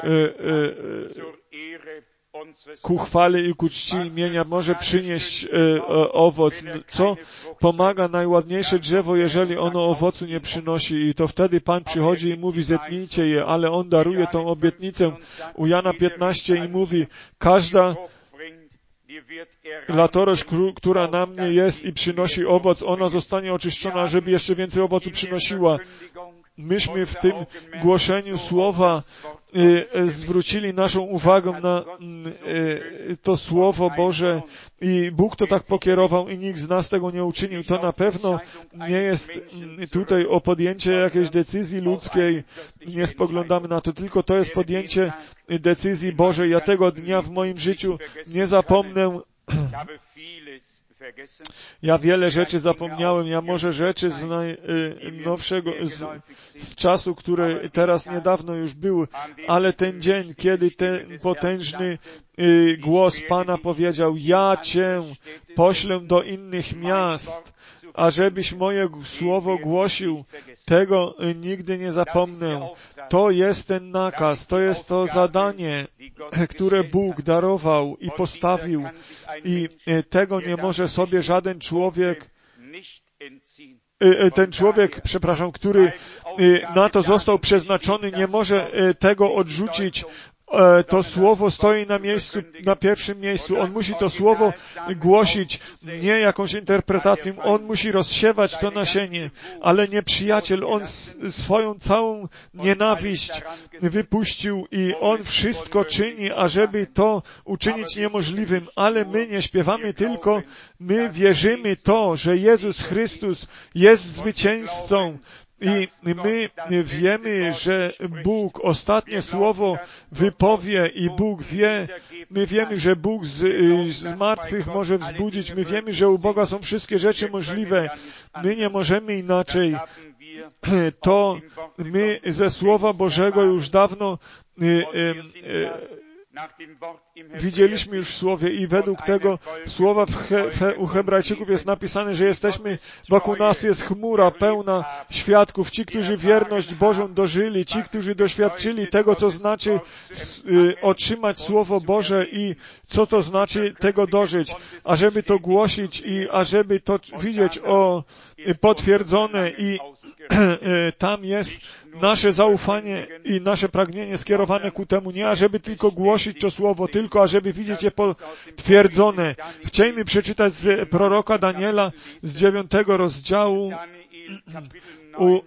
ku chwale i ku czci imienia może przynieść e, owoc, co pomaga najładniejsze drzewo, jeżeli ono owocu nie przynosi, i to wtedy Pan przychodzi i mówi, zetnijcie je, ale On daruje tą obietnicę u Jana piętnaście i mówi, każda latorość, która na mnie jest i przynosi owoc, ona zostanie oczyszczona, żeby jeszcze więcej owocu przynosiła. Myśmy w tym głoszeniu Słowa y, zwrócili naszą uwagę na y, to Słowo Boże i Bóg to tak pokierował i nikt z nas tego nie uczynił. To na pewno nie jest y, tutaj o podjęcie jakiejś decyzji ludzkiej, nie spoglądamy na to, tylko to jest podjęcie decyzji Bożej. Ja tego dnia w moim życiu nie zapomnę. Ja wiele rzeczy zapomniałem, ja może rzeczy z najnowszego, z, z czasu, które teraz niedawno już były, ale ten dzień, kiedy ten potężny y, głos Pana powiedział, ja Cię poślę do innych miast, ażebyś moje słowo głosił, tego nigdy nie zapomnę. To jest ten nakaz, to jest to zadanie, które Bóg darował i postawił i tego nie może sobie żaden człowiek, ten człowiek, przepraszam, który na to został przeznaczony, nie może tego odrzucić. To słowo stoi na miejscu, na pierwszym miejscu. On musi to słowo głosić, nie jakąś interpretacją. On musi rozsiewać to nasienie, ale nieprzyjaciel, on swoją całą nienawiść wypuścił i on wszystko czyni, ażeby to uczynić niemożliwym. Ale my nie śpiewamy tylko, my wierzymy to, że Jezus Chrystus jest zwycięzcą. I my wiemy, że Bóg ostatnie słowo wypowie i Bóg wie, my wiemy, że Bóg z, z martwych może wzbudzić, my wiemy, że u Boga są wszystkie rzeczy możliwe. My nie możemy inaczej. to my ze Słowa Bożego już dawno y, y, y, widzieliśmy już w Słowie i według tego Słowa w he, w, u Hebrajczyków jest napisane, że jesteśmy, wokół nas jest chmura pełna świadków, ci, którzy wierność Bożą dożyli, ci, którzy doświadczyli tego, co znaczy y, otrzymać Słowo Boże i co to znaczy tego dożyć, ażeby to głosić i ażeby to widzieć o y, potwierdzone i y, tam jest nasze zaufanie i nasze pragnienie skierowane ku temu, nie ażeby tylko głosić to Słowo, tylko ażeby widzieć je potwierdzone. Chcielibyśmy przeczytać z proroka Daniela z dziewiątego rozdziału. U,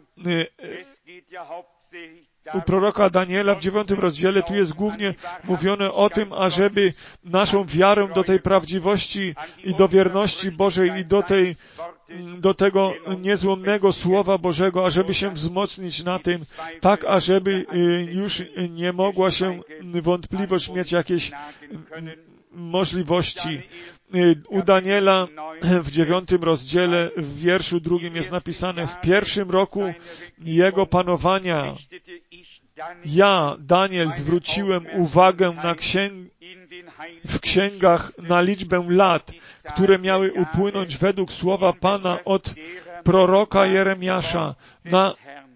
u proroka Daniela w dziewiątym rozdziale tu jest głównie mówione o tym, ażeby naszą wiarę do tej prawdziwości i do wierności Bożej i do tej do tego niezłomnego Słowa Bożego, ażeby się wzmocnić na tym, tak ażeby już nie mogła się wątpliwość mieć jakiejś możliwości. U Daniela w dziewiątym rozdziale w wierszu drugim jest napisane: w pierwszym roku jego panowania ja, Daniel, zwróciłem uwagę na księg w księgach na liczbę lat, które miały upłynąć według słowa Pana od proroka Jeremiasza na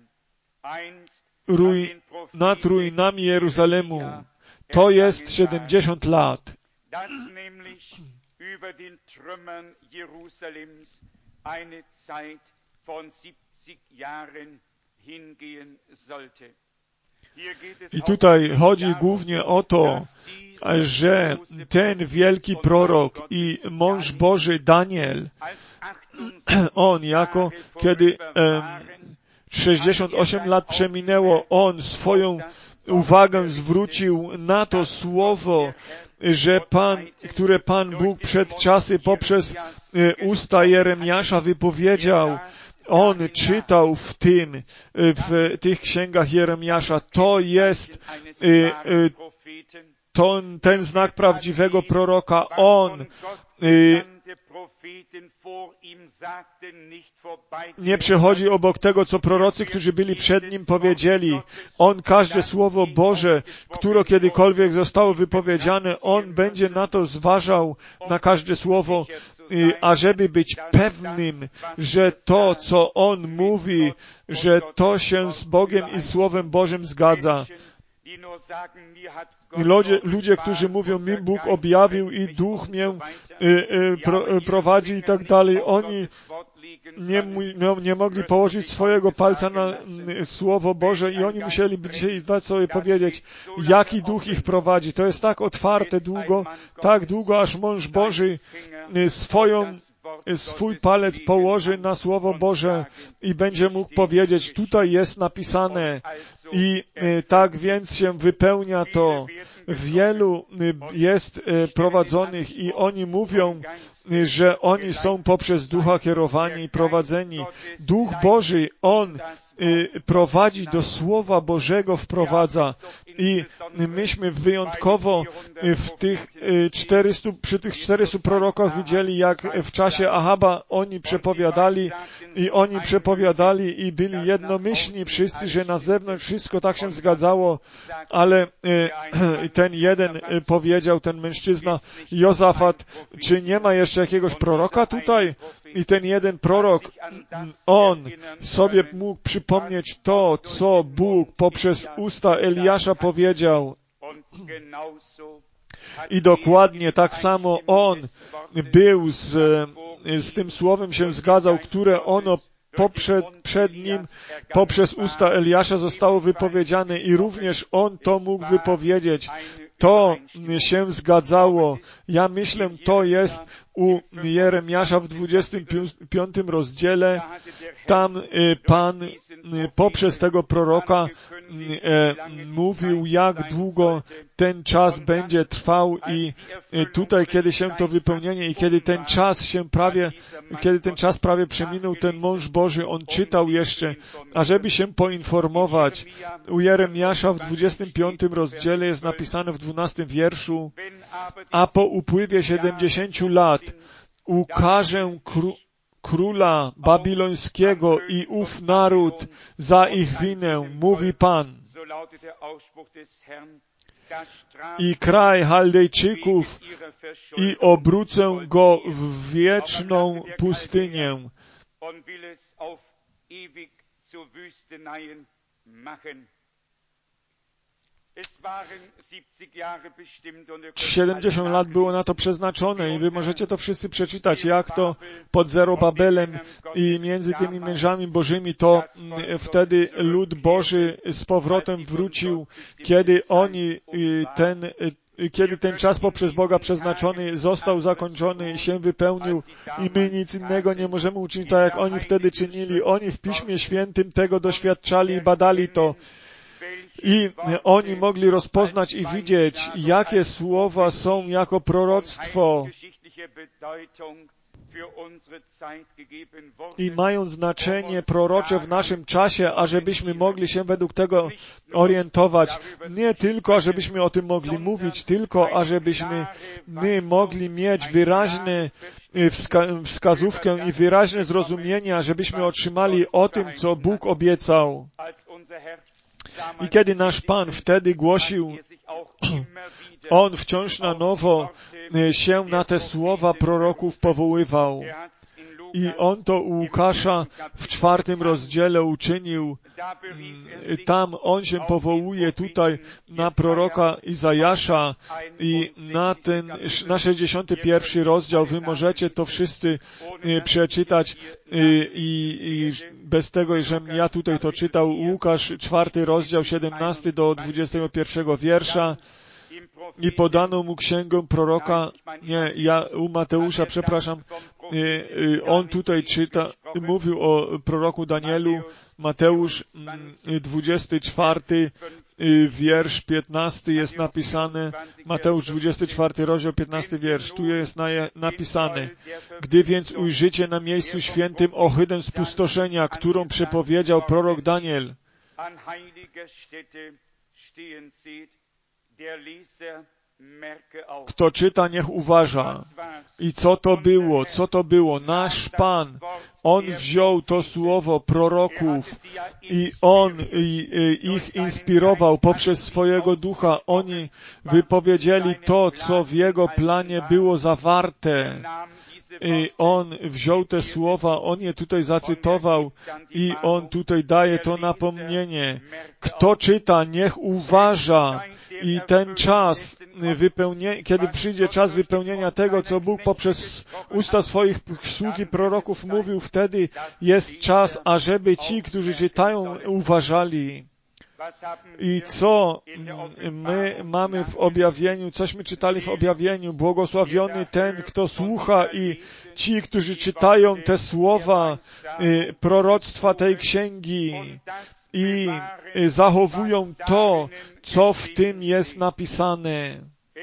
ruj, nad ruinami Jeruzalemu. To jest siedemdziesiąt lat. I tutaj chodzi głównie o to, że ten wielki prorok i mąż Boży Daniel, on jako, kiedy um, sześćdziesiąt osiem lat przeminęło, on swoją uwagę zwrócił na to słowo, że Pan, które Pan Bóg przed czasy poprzez usta Jeremiasza wypowiedział. On czytał w tym, w tych księgach Jeremiasza. To jest to, ten znak prawdziwego proroka. On nie przechodzi obok tego, co prorocy, którzy byli przed nim, powiedzieli. On każde słowo Boże, które kiedykolwiek zostało wypowiedziane, on będzie na to zważał, na każde słowo, ażeby być pewnym, że to, co on mówi, że to się z Bogiem i Słowem Bożym zgadza. Ludzie, ludzie, którzy mówią, mi Bóg objawił i Duch mnie y, y, pro, y, prowadzi i tak dalej, oni nie, nie, nie mogli położyć swojego palca na y, Słowo Boże i oni musieliby dzisiaj dać sobie powiedzieć, jaki Duch ich prowadzi. To jest tak otwarte długo, tak długo, aż mąż Boży y, swoją swój palec położy na Słowo Boże i będzie mógł powiedzieć, tutaj jest napisane i tak więc się wypełnia to. Wielu jest prowadzonych i oni mówią, że oni są poprzez Ducha kierowani i prowadzeni. Duch Boży, On prowadzi do Słowa Bożego, wprowadza. I myśmy wyjątkowo w tych czterystu, przy tych czterystu prorokach widzieli, jak w czasie Ahaba oni przepowiadali i oni przepowiadali i byli jednomyślni wszyscy, że na zewnątrz wszystko tak się zgadzało, ale ten jeden powiedział, ten mężczyzna, Jozafat, czy nie ma jeszcze jakiegoś proroka tutaj? I ten jeden prorok, on sobie mógł przypomnieć to, co Bóg poprzez usta Eliasza powiedział. I dokładnie tak samo on był z, z tym słowem się zgadzał, które ono poprzed, przed nim poprzez usta Eliasza zostało wypowiedziane i również on to mógł wypowiedzieć. To się zgadzało. Ja myślę, to jest u Jeremiasza w dwudziestym piątym rozdziale. Tam Pan poprzez tego proroka mówił, jak długo ten czas będzie trwał i tutaj, kiedy się to wypełnienie i kiedy ten czas się prawie, kiedy ten czas prawie przeminął, ten mąż Boży, on czytał jeszcze, ażeby się poinformować. U Jeremiasza w dwudziestym piątym rozdziale jest napisane w dwunastym wierszu, a po upływie siedemdziesięciu lat ukażę kró- króla babilońskiego i ów naród za ich winę, mówi Pan. I kraj Chaldejczyków i obrócę go w wieczną pustynię. siedemdziesiąt lat było na to przeznaczone i wy możecie to wszyscy przeczytać, jak to pod Zerobabelem i między tymi mężami bożymi to wtedy lud Boży z powrotem wrócił, kiedy oni ten kiedy ten czas poprzez Boga przeznaczony został zakończony, się wypełnił i my nic innego nie możemy uczynić tak, jak oni wtedy czynili. Oni w Piśmie Świętym tego doświadczali i badali to. I oni mogli rozpoznać i widzieć, jakie słowa są jako proroctwo i mają znaczenie prorocze w naszym czasie, ażebyśmy mogli się według tego orientować. Nie tylko, ażebyśmy o tym mogli mówić, tylko ażebyśmy my mogli mieć wyraźne wska- wskazówkę i wyraźne zrozumienie, ażebyśmy otrzymali o tym, co Bóg obiecał. I kiedy nasz Pan wtedy głosił, On wciąż na nowo się na te słowa proroków powoływał. I On to u Łukasza w czwartym rozdziale uczynił. Tam On się powołuje tutaj na proroka Izajasza i na ten, na sześćdziesiąty pierwszy rozdział. Wy możecie to wszyscy przeczytać i, i bez tego, żebym ja tutaj to czytał. Łukasz, czwarty rozdział, siedemnasty do dwudziestego pierwszego wiersza. I podano mu księgę proroka, nie, ja u Mateusza, przepraszam, on tutaj czyta, mówił o proroku Danielu, Mateusz, dwudziesty czwarty wiersz, piętnasty jest napisane, Mateusz dwudziesty czwarty rozdział, piętnasty wiersz, tu jest napisane: Gdy więc ujrzycie na miejscu świętym ohydę spustoszenia, którą przepowiedział prorok Daniel, kto czyta, niech uważa. I co to było? Co to było? Nasz Pan, On wziął to słowo proroków i On i, i ich inspirował poprzez swojego ducha. Oni wypowiedzieli to, co w Jego planie było zawarte. I On wziął te słowa, On je tutaj zacytował i On tutaj daje to napomnienie. Kto czyta, niech uważa. I ten czas, wypełnie, kiedy przyjdzie czas wypełnienia tego, co Bóg poprzez usta swoich sług i proroków mówił, wtedy jest czas, ażeby ci, którzy czytają, uważali. I co my mamy w objawieniu, cośmy czytali w objawieniu? Błogosławiony ten, kto słucha i ci, którzy czytają te słowa y, proroctwa tej księgi i y, zachowują to, co w tym jest napisane.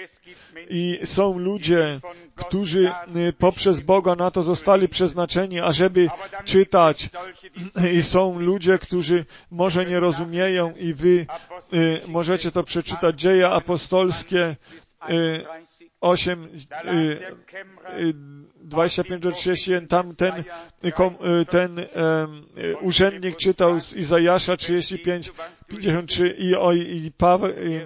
I są ludzie, którzy poprzez Boga na to zostali przeznaczeni, ażeby czytać. I są ludzie, którzy może nie rozumieją i wy y, możecie to przeczytać. Dzieje apostolskie y, osiem, y, y, dwadzieścia pięć do trzydziestu jeden. Tam ten, ten y, urzędnik czytał z Izajasza trzydzieści pięć, pięćdziesiąt trzy i, o, i Paweł y,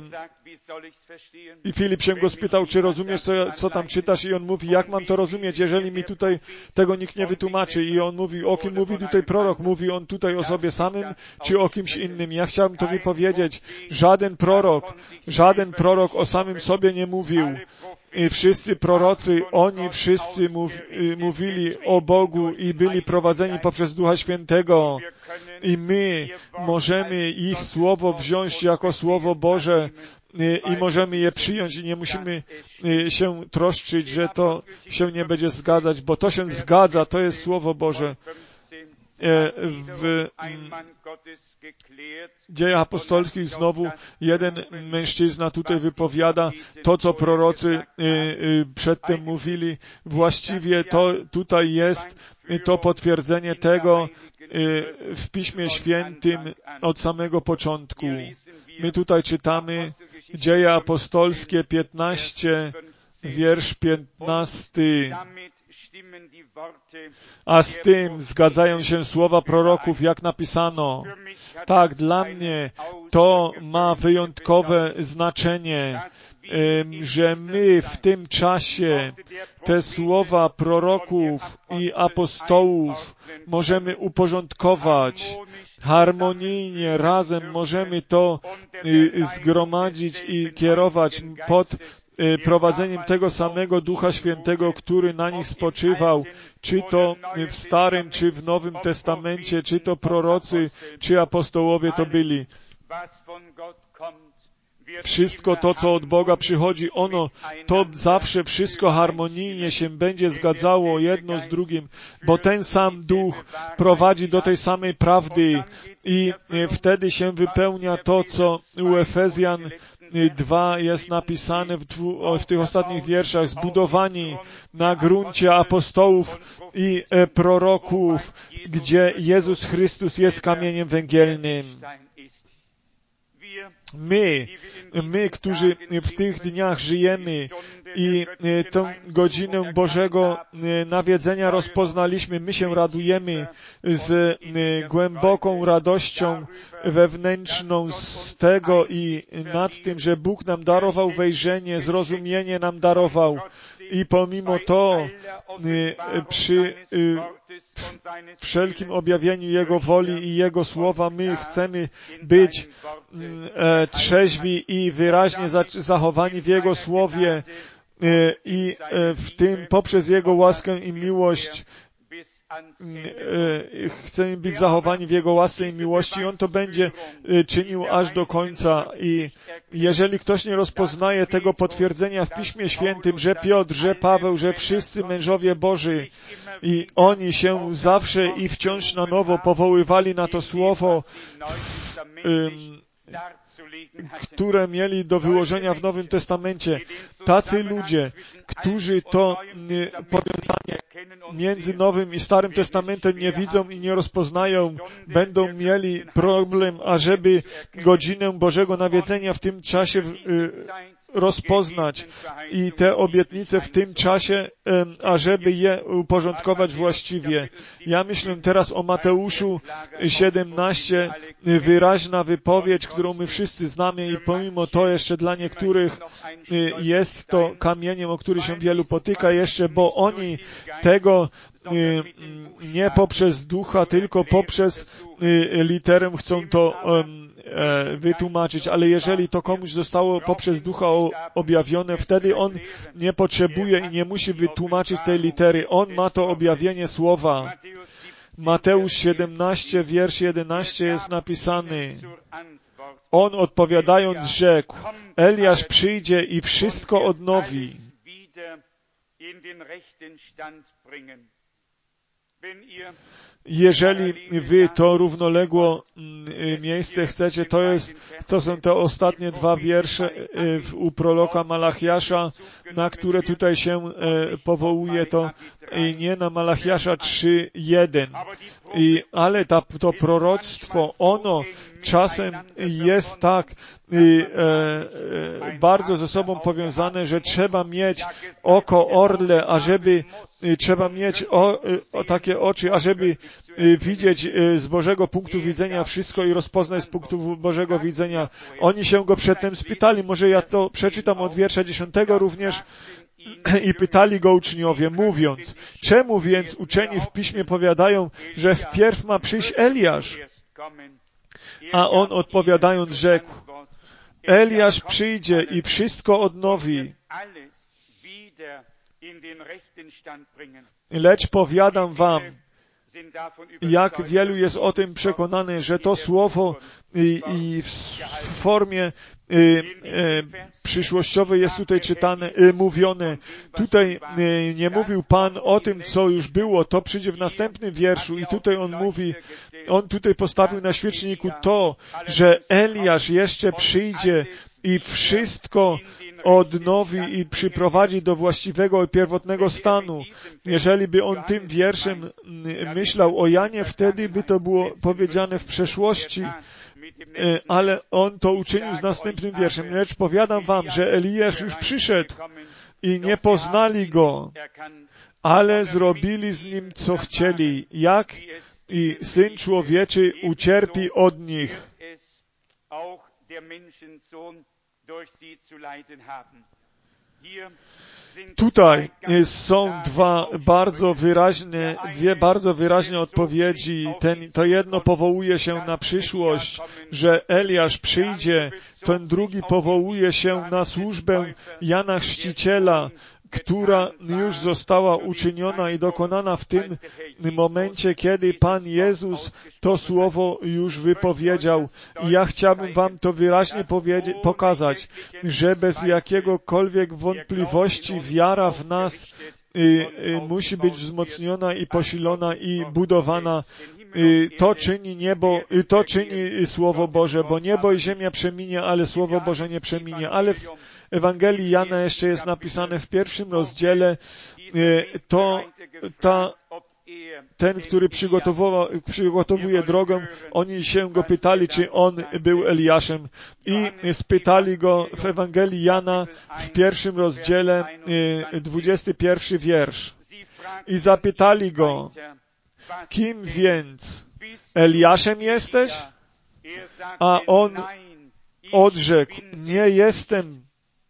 i Filip się go spytał, czy rozumiesz, co, co tam czytasz? I on mówi, jak mam to rozumieć, jeżeli mi tutaj tego nikt nie wytłumaczy? I on mówi, o kim mówi tutaj prorok? Mówi on tutaj o sobie samym, czy o kimś innym? Ja chciałbym to wypowiedzieć. Żaden prorok, żaden prorok o samym sobie nie mówił. I wszyscy prorocy, oni wszyscy mów, mówili o Bogu i byli prowadzeni poprzez Ducha Świętego. I my możemy ich słowo wziąć jako Słowo Boże i możemy je przyjąć i nie musimy się troszczyć, że to się nie będzie zgadzać, bo to się zgadza, to jest Słowo Boże. W Dziejach Apostolskich znowu jeden mężczyzna tutaj wypowiada to, co prorocy przedtem mówili. Właściwie to tutaj jest to potwierdzenie tego w Piśmie Świętym od samego początku. My tutaj czytamy Dzieje Apostolskie piętnaście, wiersz piętnasty. A z tym zgadzają się słowa proroków, jak napisano. Tak, dla mnie to ma wyjątkowe znaczenie, że my w tym czasie te słowa proroków i apostołów możemy uporządkować harmonijnie, razem możemy to zgromadzić i kierować pod prowadzeniem tego samego Ducha Świętego, który na nich spoczywał, czy to w Starym, czy w Nowym Testamencie, czy to prorocy, czy apostołowie to byli. Wszystko to, co od Boga przychodzi, ono, to zawsze wszystko harmonijnie się będzie zgadzało jedno z drugim, bo ten sam Duch prowadzi do tej samej prawdy i wtedy się wypełnia to, co u Efezjan dwa jest napisane w, dwu, w tych ostatnich wierszach, zbudowani na gruncie apostołów i proroków, gdzie Jezus Chrystus jest kamieniem węgielnym. My, my, którzy w tych dniach żyjemy i tą godzinę Bożego nawiedzenia rozpoznaliśmy, my się radujemy z głęboką radością wewnętrzną z tego i nad tym, że Bóg nam darował wejrzenie, zrozumienie nam darował. I pomimo to przy wszelkim objawieniu Jego woli i Jego słowa my chcemy być trzeźwi i wyraźnie zachowani w Jego słowie i w tym poprzez Jego łaskę i miłość chcemy być zachowani w Jego łasce i miłości i On to będzie czynił aż do końca. I jeżeli ktoś nie rozpoznaje tego potwierdzenia w Piśmie Świętym, że Piotr, że Paweł, że wszyscy mężowie Boży i oni się zawsze i wciąż na nowo powoływali na to słowo, które mieli do wyłożenia w Nowym Testamencie. Tacy ludzie, którzy to powiązanie między Nowym i Starym Testamentem nie widzą i nie rozpoznają, będą mieli problem, ażeby godzinę Bożego nawiedzenia w tym czasie rozpoznać i te obietnice w tym czasie, ażeby je uporządkować właściwie. Ja myślę teraz o Mateuszu siedemnaście, wyraźna wypowiedź, którą my wszyscy znamy i pomimo to jeszcze dla niektórych jest to kamieniem, o który się wielu potyka jeszcze, bo oni tego nie poprzez ducha, tylko poprzez literę chcą to wytłumaczyć, ale jeżeli to komuś zostało poprzez ducha objawione, wtedy on nie potrzebuje i nie musi wytłumaczyć tej litery. On ma to objawienie słowa. Mateusz siedemnaście, wiersz jedenaście jest napisany. On odpowiadając rzekł, Eliasz przyjdzie i wszystko odnowi. Jeżeli wy to równoległo miejsce chcecie, to jest, to są te ostatnie dwa wiersze u proroka Malachiasza, na które tutaj się powołuje to i nie na Malachiasza trzy jeden. I, ale ta, to proroctwo, ono czasem jest tak i, e, e, bardzo ze sobą powiązane, że trzeba mieć oko orle, ażeby e, trzeba mieć o, o, takie oczy, ażeby e, widzieć e, z Bożego punktu widzenia wszystko i rozpoznać z punktu Bożego widzenia. Oni się go przedtem spytali, może ja to przeczytam od wiersza dziesiątego również, i pytali go uczniowie, mówiąc, czemu więc uczeni w Piśmie powiadają, że wpierw ma przyjść Eliasz? A on odpowiadając rzekł, Eliasz przyjdzie i wszystko odnowi. Lecz powiadam wam, jak wielu jest o tym przekonany, że to słowo i, i w formie y, y, przyszłościowej jest tutaj czytane, y, mówione. Tutaj y, nie mówił Pan o tym, co już było, to przyjdzie w następnym wierszu i tutaj on mówi, on tutaj postawił na świeczniku to, że Eliasz jeszcze przyjdzie i wszystko odnowi i przyprowadzi do właściwego i pierwotnego stanu. Jeżeli by on tym wierszem myślał o Janie, wtedy by to było powiedziane w przeszłości, ale on to uczynił z następnym wierszem. Lecz powiadam wam, że Eliasz już przyszedł i nie poznali Go, ale zrobili z Nim, co chcieli, jak i Syn Człowieczy ucierpi od nich. Tutaj są dwa bardzo wyraźne, dwie bardzo wyraźne odpowiedzi. Ten, to jedno powołuje się na przyszłość, że Eliasz przyjdzie, ten drugi powołuje się na służbę Jana Chrzciciela, która już została uczyniona i dokonana w tym momencie, kiedy Pan Jezus to słowo już wypowiedział. I ja chciałbym wam to wyraźnie pokazać, że bez jakiegokolwiek wątpliwości wiara w nas y, y, musi być wzmocniona i posilona i budowana. Y, to czyni niebo, y, to czyni Słowo Boże, bo niebo i ziemia przeminie, ale Słowo Boże nie przeminie. Ale w Ewangelii Jana jeszcze jest napisane w pierwszym rozdziale, to ta, ten, który przygotowuje drogę, oni się go pytali, czy on był Eliaszem i spytali go w Ewangelii Jana w pierwszym rozdziale, dwudziesty pierwszy wiersz. I zapytali go, kim więc? Eliaszem jesteś? A on odrzekł, nie jestem.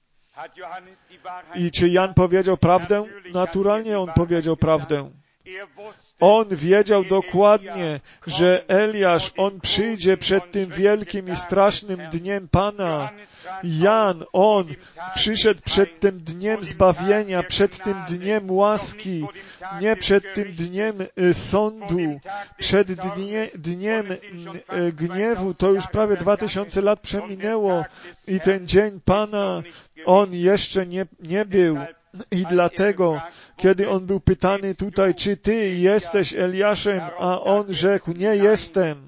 I czy Jan powiedział prawdę? Naturalnie on powiedział prawdę. On wiedział dokładnie, że Eliasz, on przyjdzie przed tym wielkim i strasznym dniem Pana. Jan, on przyszedł przed tym dniem zbawienia, przed tym dniem łaski, nie przed tym dniem sądu, przed dnie, dniem gniewu. To już prawie dwa tysiące lat przeminęło i ten dzień Pana, on jeszcze nie, nie był. I dlatego, kiedy on był pytany tutaj, czy ty jesteś Eliaszem, a on rzekł, nie jestem.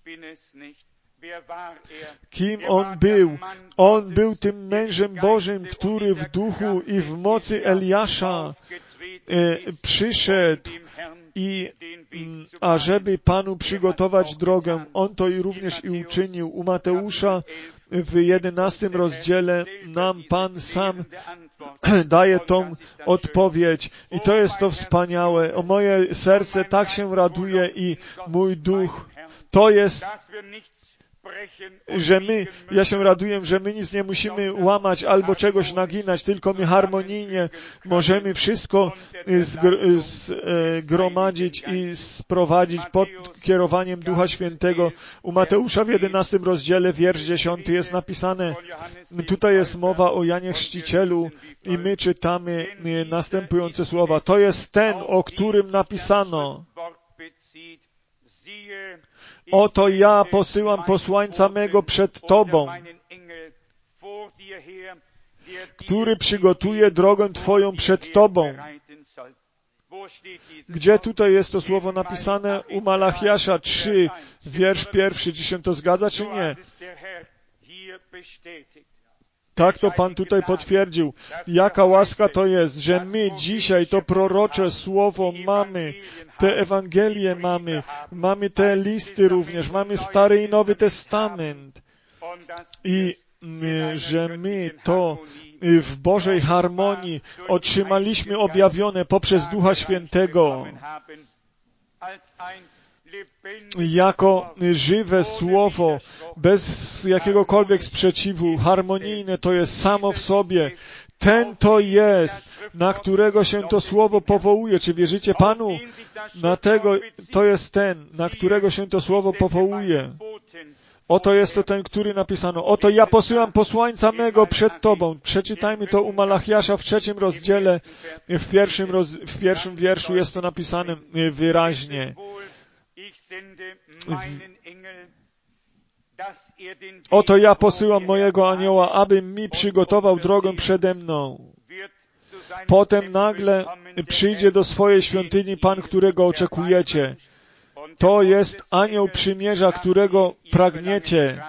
Kim on był? On był tym mężem Bożym, który w duchu i w mocy Eliasza e, przyszedł i ażeby Panu przygotować drogę. On to i również i uczynił. U Mateusza w jedenastym rozdziale nam Pan sam daje tą odpowiedź i to jest to wspaniałe. O, moje serce tak się raduje i mój duch. To jest, że my, ja się raduję, że my nic nie musimy łamać albo czegoś naginać, tylko my harmonijnie możemy wszystko zgromadzić i sprowadzić pod kierowaniem Ducha Świętego. U Mateusza w jedenastym rozdziale, wiersz dziesiąty jest napisane, tutaj jest mowa o Janie Chrzcicielu i my czytamy następujące słowa. To jest ten, o którym napisano. Oto ja posyłam posłańca mego przed Tobą, który przygotuje drogę Twoją przed Tobą. Gdzie tutaj jest to słowo napisane? U Malachiasza trzy, wiersz pierwszy. Czy się to zgadza, czy nie? Tak to Pan tutaj potwierdził. Jaka łaska to jest, że my dzisiaj to prorocze słowo mamy, te Ewangelie mamy, mamy te listy również, mamy Stary i Nowy Testament. I że my to w Bożej harmonii otrzymaliśmy objawione poprzez Ducha Świętego jako żywe słowo, bez jakiegokolwiek sprzeciwu, harmonijne, to jest samo w sobie. Ten to jest, na którego się to słowo powołuje. Czy wierzycie Panu? Na tego, to jest ten, na którego się to słowo powołuje. Oto jest to ten, który napisano. Oto ja posyłam posłańca mego przed Tobą. Przeczytajmy to u Malachiasza w trzecim rozdziale, w pierwszym, roz, w pierwszym wierszu jest to napisane wyraźnie. Oto ja posyłam mojego anioła, aby mi przygotował drogę przede mną. Potem nagle przyjdzie do swojej świątyni Pan, którego oczekujecie. To jest anioł przymierza, którego pragniecie.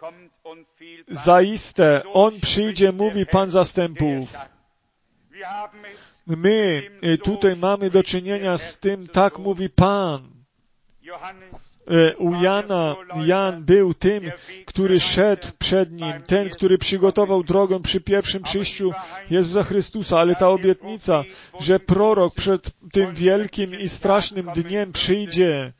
Zaiste, on przyjdzie, mówi Pan zastępów. My tutaj mamy do czynienia z tym, tak mówi Pan. U Jana, Jan był tym, który szedł przed nim, ten, który przygotował drogę przy pierwszym przyjściu Jezusa Chrystusa, ale ta obietnica, że prorok przed tym wielkim i strasznym dniem przyjdzie,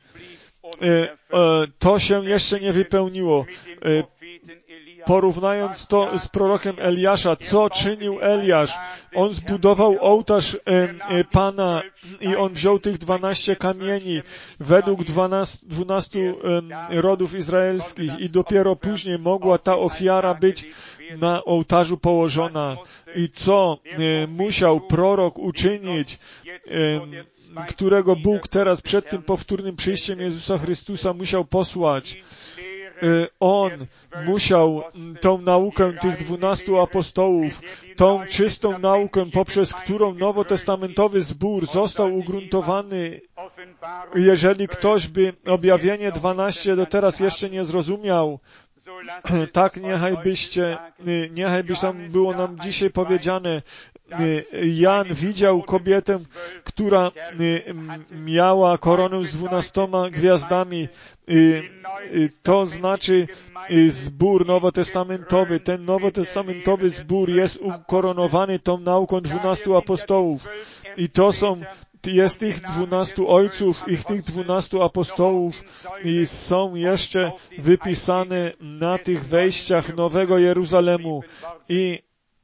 to się jeszcze nie wypełniło. Porównując to z prorokiem Eliasza, co czynił Eliasz? On zbudował ołtarz e, Pana i on wziął tych dwanaście kamieni według dwunastu e, rodów izraelskich i dopiero później mogła ta ofiara być na ołtarzu położona. I co e, musiał prorok uczynić, e, którego Bóg teraz przed tym powtórnym przyjściem Jezusa Chrystusa musiał posłać? On musiał tą naukę tych dwunastu apostołów, tą czystą naukę, poprzez którą nowotestamentowy zbór został ugruntowany. Jeżeli ktoś by objawienie dwanaście do teraz jeszcze nie zrozumiał, tak niechaj byście, niechaj by tam było nam dzisiaj powiedziane, Jan widział kobietę, która miała koronę z dwunastoma gwiazdami. To znaczy zbór nowotestamentowy. Ten nowotestamentowy zbór jest ukoronowany tą nauką dwunastu apostołów. I to są jest tych dwunastu ojców, ich tych dwunastu apostołów i są jeszcze wypisane na tych wejściach Nowego Jeruzalemu. I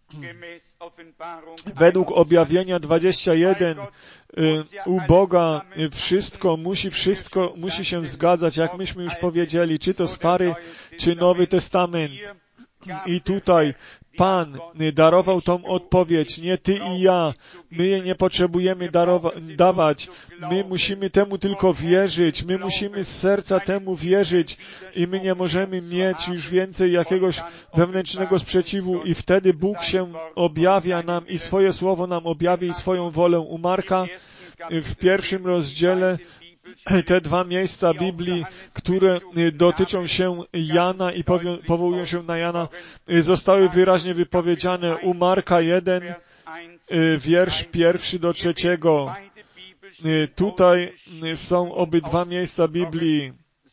według objawienia dwadzieścia jeden u Boga wszystko musi, wszystko musi się zgadzać, jak myśmy już powiedzieli, czy to Stary, czy Nowy Testament. I tutaj Pan darował tą odpowiedź, nie ty i ja. My jej nie potrzebujemy darowa- dawać. My musimy temu tylko wierzyć. My musimy z serca temu wierzyć i my nie możemy mieć już więcej jakiegoś wewnętrznego sprzeciwu i wtedy Bóg się objawia nam i swoje słowo nam objawi i swoją wolę. U Marka w pierwszym rozdziale te dwa miejsca Biblii, które dotyczą się Jana i powołują się na Jana, zostały wyraźnie wypowiedziane. U Marka jeden, wiersz pierwszy do trzeciego. Tutaj są obydwa miejsca Biblii.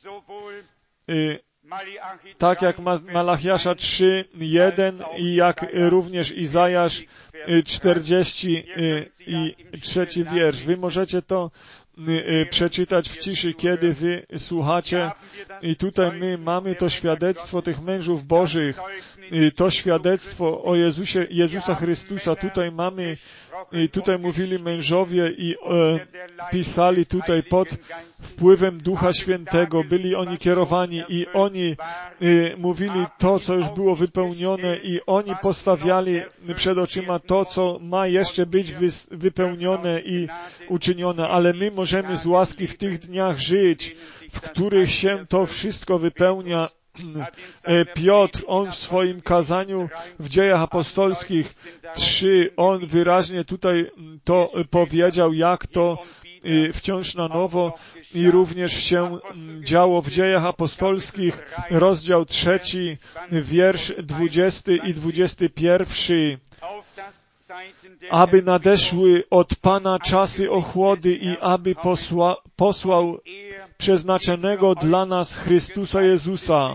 Tak jak Malachiasza trzy, jeden i jak również Izajasz czterdziesty i trzeci wiersz. Wy możecie to przeczytać w ciszy, kiedy wy słuchacie. I tutaj my mamy to świadectwo tych mężów Bożych, to świadectwo o Jezusie, Jezusa Chrystusa. Tutaj mamy, tutaj mówili mężowie i e, pisali tutaj pod wpływem Ducha Świętego. Byli oni kierowani i oni e, mówili to, co już było wypełnione i oni postawiali przed oczyma to, co ma jeszcze być wys- wypełnione i uczynione. Ale my możemy z łaski w tych dniach żyć, w których się to wszystko wypełnia. Piotr, on w swoim kazaniu w Dziejach Apostolskich trzy, on wyraźnie tutaj to powiedział, jak to wciąż na nowo i również się działo w Dziejach Apostolskich, rozdział trzeci, wiersz dwudziesty i dwudziesty pierwszy. Aby nadeszły od Pana czasy ochłody i aby posła, posłał przeznaczonego dla nas Chrystusa Jezusa,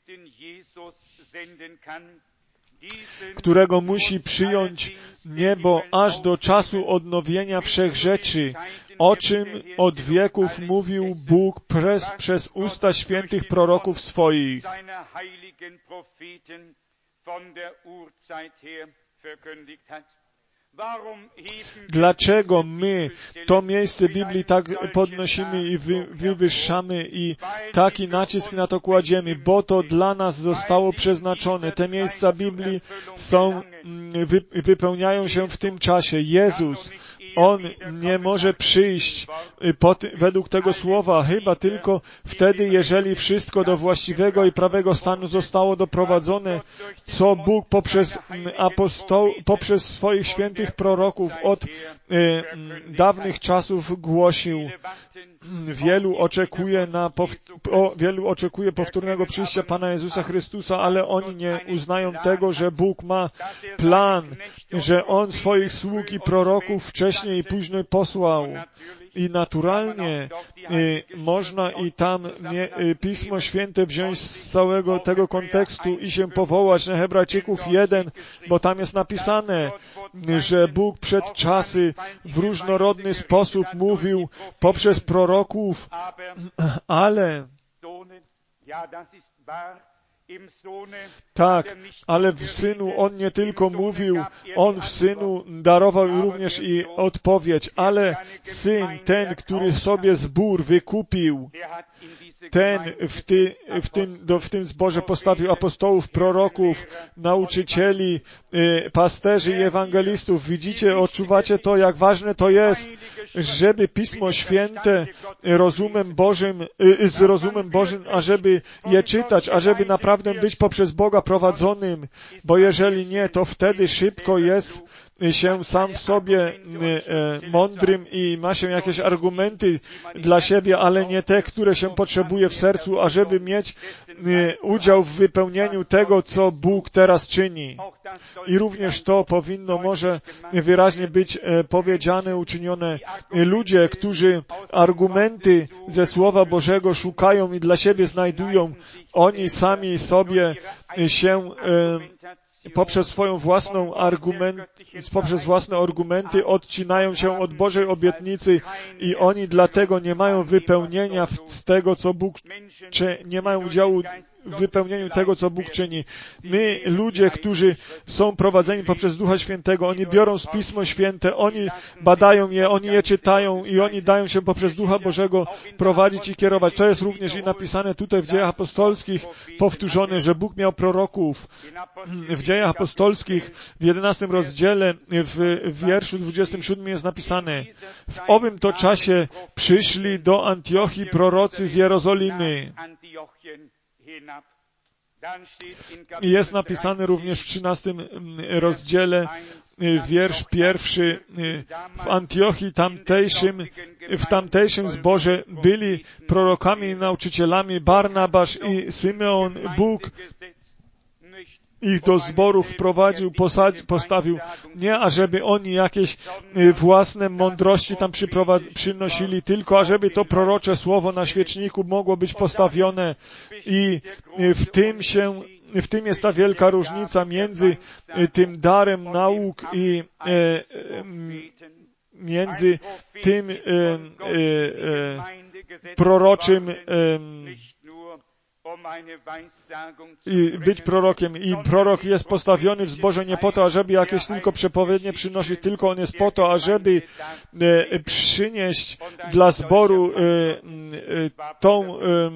którego musi przyjąć niebo aż do czasu odnowienia wszech rzeczy, o czym od wieków mówił Bóg przez, przez usta świętych proroków swoich. Dlaczego my to miejsce Biblii tak podnosimy i wy, wywyższamy i taki nacisk na to kładziemy? Bo to dla nas zostało przeznaczone. Te miejsca Biblii są, wy, wypełniają się w tym czasie. Jezus, On nie może przyjść pod, według tego słowa, chyba tylko wtedy, jeżeli wszystko do właściwego i prawego stanu zostało doprowadzone, co Bóg poprzez apostoł, poprzez swoich świętych proroków od e, dawnych czasów głosił. Wielu oczekuje na pow, o, wielu oczekuje powtórnego przyjścia Pana Jezusa Chrystusa, ale oni nie uznają tego, że Bóg ma plan, że On swoich sług i proroków wcześniej wcześniej i później posłał. I naturalnie y, można i tam nie, y, Pismo Święte wziąć z całego tego kontekstu i się powołać na Hebrajczyków jeden, bo tam jest napisane, że Bóg przed czasy w różnorodny sposób mówił poprzez proroków, ale tak, ale w Synu On nie tylko mówił, On w Synu darował również i odpowiedź, ale Syn, ten, który sobie zbór wykupił, ten w, ty, w, tym, do, w tym zborze postawił apostołów, proroków, nauczycieli, y, pasterzy i ewangelistów. Widzicie, odczuwacie to, jak ważne to jest, żeby Pismo Święte rozumem Bożym, y, z rozumem Bożym, ażeby je czytać, ażeby naprawdę być poprzez Boga prowadzonym, bo jeżeli nie, to wtedy szybko jest się sam w sobie mądrym i ma się jakieś argumenty dla siebie, ale nie te, które się potrzebuje w sercu, ażeby mieć udział w wypełnieniu tego, co Bóg teraz czyni. I również to powinno może wyraźnie być powiedziane, uczynione. Ludzie, którzy argumenty ze Słowa Bożego szukają i dla siebie znajdują, oni sami sobie się poprzez swoją własną argument, poprzez własne argumenty odcinają się od Bożej obietnicy i oni dlatego nie mają wypełnienia z tego, co Bóg czy nie mają udziału w wypełnieniu tego, co Bóg czyni. My, ludzie, którzy są prowadzeni poprzez Ducha Świętego, oni biorą z Pismo Święte, oni badają je, oni je czytają i oni dają się poprzez Ducha Bożego prowadzić i kierować. To jest również i napisane tutaj w Dziejach Apostolskich, powtórzone, że Bóg miał proroków. W Dziejach Apostolskich w jedenastym rozdziale, w wierszu dwudziestym siódmym jest napisane: w owym to czasie przyszli do Antiochii prorocy z Jerozolimy. I jest napisane również w trzynastym rozdziale, wiersz pierwszy, w Antiochii tamtejszym, w tamtejszym zborze byli prorokami i nauczycielami Barnabasz i Symeon. Bóg ich do zborów wprowadził, postawił, nie ażeby oni jakieś własne mądrości tam przynosili, tylko ażeby to prorocze słowo na świeczniku mogło być postawione i w tym się, w tym jest ta wielka różnica między tym darem nauk i e, między tym e, e, proroczym e, i być prorokiem. I prorok jest postawiony w zborze nie po to, ażeby jakieś tylko przepowiednie przynosić, tylko on jest po to, ażeby e, przynieść dla zboru e, e, tą e,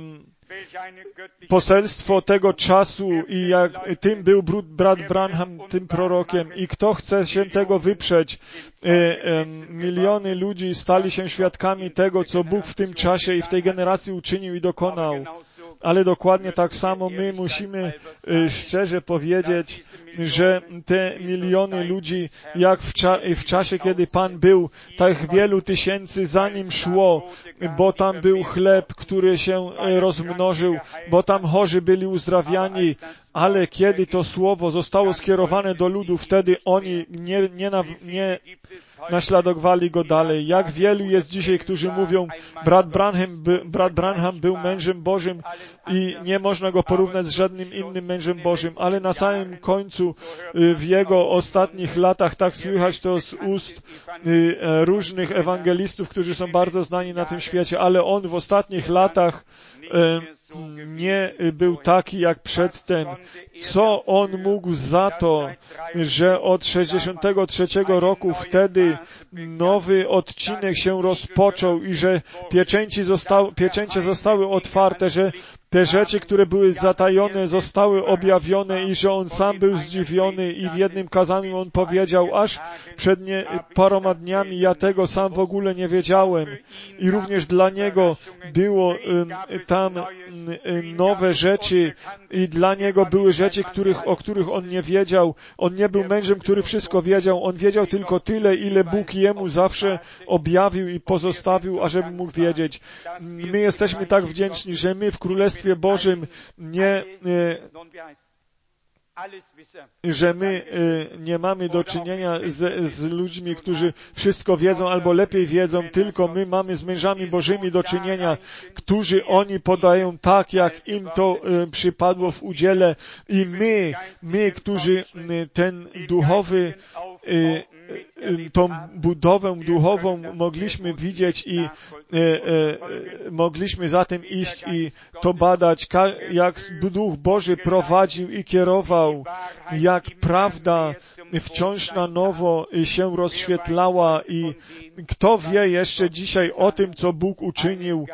poselstwo tego czasu i jak tym był brat Branham, tym prorokiem. I kto chce się tego wyprzeć? E, e, miliony ludzi stali się świadkami tego, co Bóg w tym czasie i w tej generacji uczynił i dokonał. Ale dokładnie tak samo my musimy szczerze powiedzieć, że te miliony ludzi, jak w, cza- w czasie, kiedy Pan był, tak wielu tysięcy za Nim szło, bo tam był chleb, który się rozmnożył, bo tam chorzy byli uzdrawiani, ale kiedy to słowo zostało skierowane do ludu, wtedy oni nie, nie, na, nie naśladowali go dalej. Jak wielu jest dzisiaj, którzy mówią, brat Branham, by, brat Branham był mężem Bożym i nie można go porównać z żadnym innym mężem Bożym, ale na samym końcu w jego ostatnich latach, tak słychać to z ust różnych ewangelistów, którzy są bardzo znani na tym świecie, ale on w ostatnich latach nie był taki jak przedtem. Co on mógł za to, że od sześćdziesiątego trzeciego roku wtedy nowy odcinek się rozpoczął i że pieczęci został, pieczęcie zostały otwarte, że te rzeczy, które były zatajone, zostały objawione i że on sam był zdziwiony i w jednym kazaniu on powiedział, aż przed nie, paroma dniami ja tego sam w ogóle nie wiedziałem. I również dla niego było um, tam um, nowe rzeczy i dla niego były rzeczy, których, o których on nie wiedział. On nie był mężem, który wszystko wiedział. On wiedział tylko tyle, ile Bóg jemu zawsze objawił i pozostawił, ażeby mógł wiedzieć. My jesteśmy tak wdzięczni, że my w Królestwie Bożym nie, nie że my nie mamy do czynienia z, z ludźmi, którzy wszystko wiedzą albo lepiej wiedzą, tylko my mamy z mężami Bożymi do czynienia, którzy oni podają tak, jak im to przypadło w udziale i my, my, którzy ten duchowy tą budowę duchową mogliśmy widzieć i e, e, mogliśmy za tym iść i to badać, jak Duch Boży prowadził i kierował, jak prawda wciąż na nowo się rozświetlała i kto wie jeszcze dzisiaj o tym, co Bóg uczynił.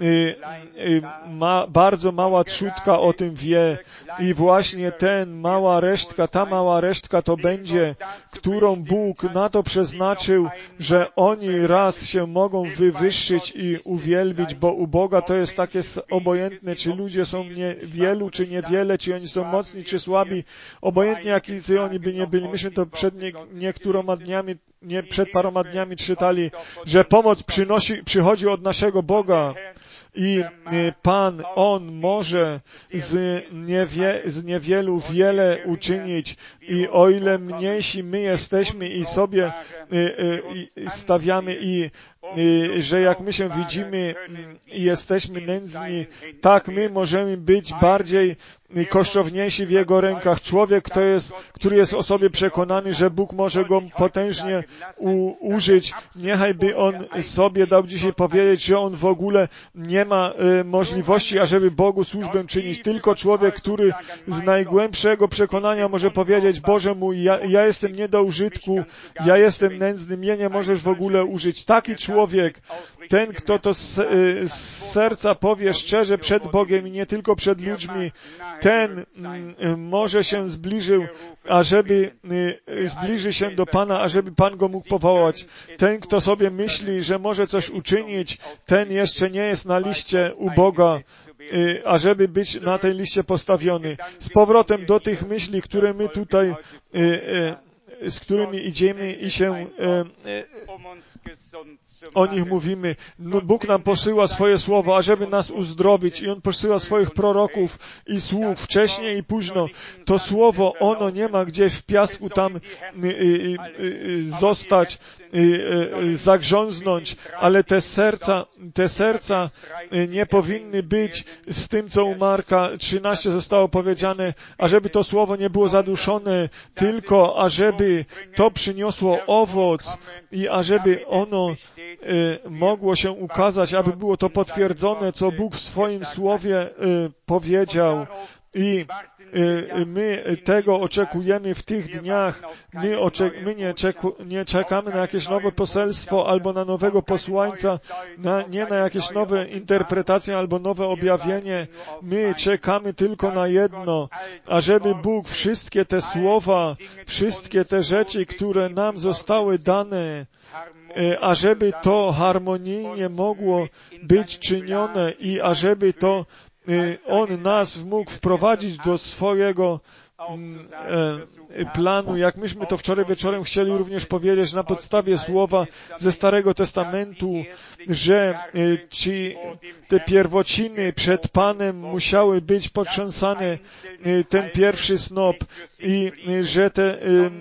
Ma, bardzo mała trzutka o tym wie i właśnie ten mała resztka, ta mała resztka to będzie, którą Bóg na to przeznaczył, że oni raz się mogą wywyższyć i uwielbić, bo u Boga to jest takie obojętne, czy ludzie są niewielu, czy niewiele, czy oni są mocni, czy słabi, obojętnie jacy oni by nie byli. Myśmy to przed nie, niektóroma dniami, nie przed paroma dniami czytali, że pomoc przynosi, przychodzi od naszego Boga. I Pan, On może z, niewie, z niewielu wiele uczynić i o ile mniejsi my jesteśmy i sobie stawiamy i że jak my się widzimy i jesteśmy nędzni, tak my możemy być bardziej kosztowniejsi w Jego rękach. Człowiek, kto jest, który jest o sobie przekonany, że Bóg może go potężnie u, użyć, niechaj by on sobie dał dzisiaj powiedzieć, że on w ogóle nie ma y, możliwości, ażeby Bogu służbę czynić. Tylko człowiek, który z najgłębszego przekonania może powiedzieć, Boże mój, ja, ja jestem nie do użytku, ja jestem nędzny, mnie nie możesz w ogóle użyć. Taki człowiek, ten, kto to z, y, z serca powie szczerze przed Bogiem i nie tylko przed ludźmi, ten y, może się zbliżył, ażeby y, zbliży się do Pana, ażeby Pan go mógł powołać. Ten, kto sobie myśli, że może coś uczynić, ten jeszcze nie jest na liście u Boga, y, ażeby być na tej liście postawiony. Z powrotem do tych myśli, które my tutaj y, y, z którymi idziemy i się y, y, o nich mówimy. No, Bóg nam posyła swoje słowo, ażeby nas uzdrowić i On posyła swoich proroków i sług wcześniej i późno. To słowo, ono nie ma gdzie w piasku tam y, y, y, zostać, y, y, zagrząznąć, ale te serca, te serca nie powinny być z tym, co u Marka trzynaście zostało powiedziane, ażeby to słowo nie było zaduszone, tylko ażeby to przyniosło owoc i ażeby ono y, mogło się ukazać, aby było to potwierdzone, co Bóg w swoim słowie y, powiedział. I y, my tego oczekujemy w tych dniach. My, oczek- my nie, czeku- nie czekamy na jakieś nowe poselstwo albo na nowego posłańca, na, nie na jakieś nowe interpretacje albo nowe objawienie. My czekamy tylko na jedno, ażeby Bóg wszystkie te słowa, wszystkie te rzeczy, które nam zostały dane, ażeby to harmonijnie mogło być czynione i ażeby to On nas mógł wprowadzić do swojego planu, jak myśmy to wczoraj wieczorem chcieli również powiedzieć na podstawie słowa ze Starego Testamentu, że ci, te pierwociny przed Panem musiały być potrząsane, ten pierwszy snop i że te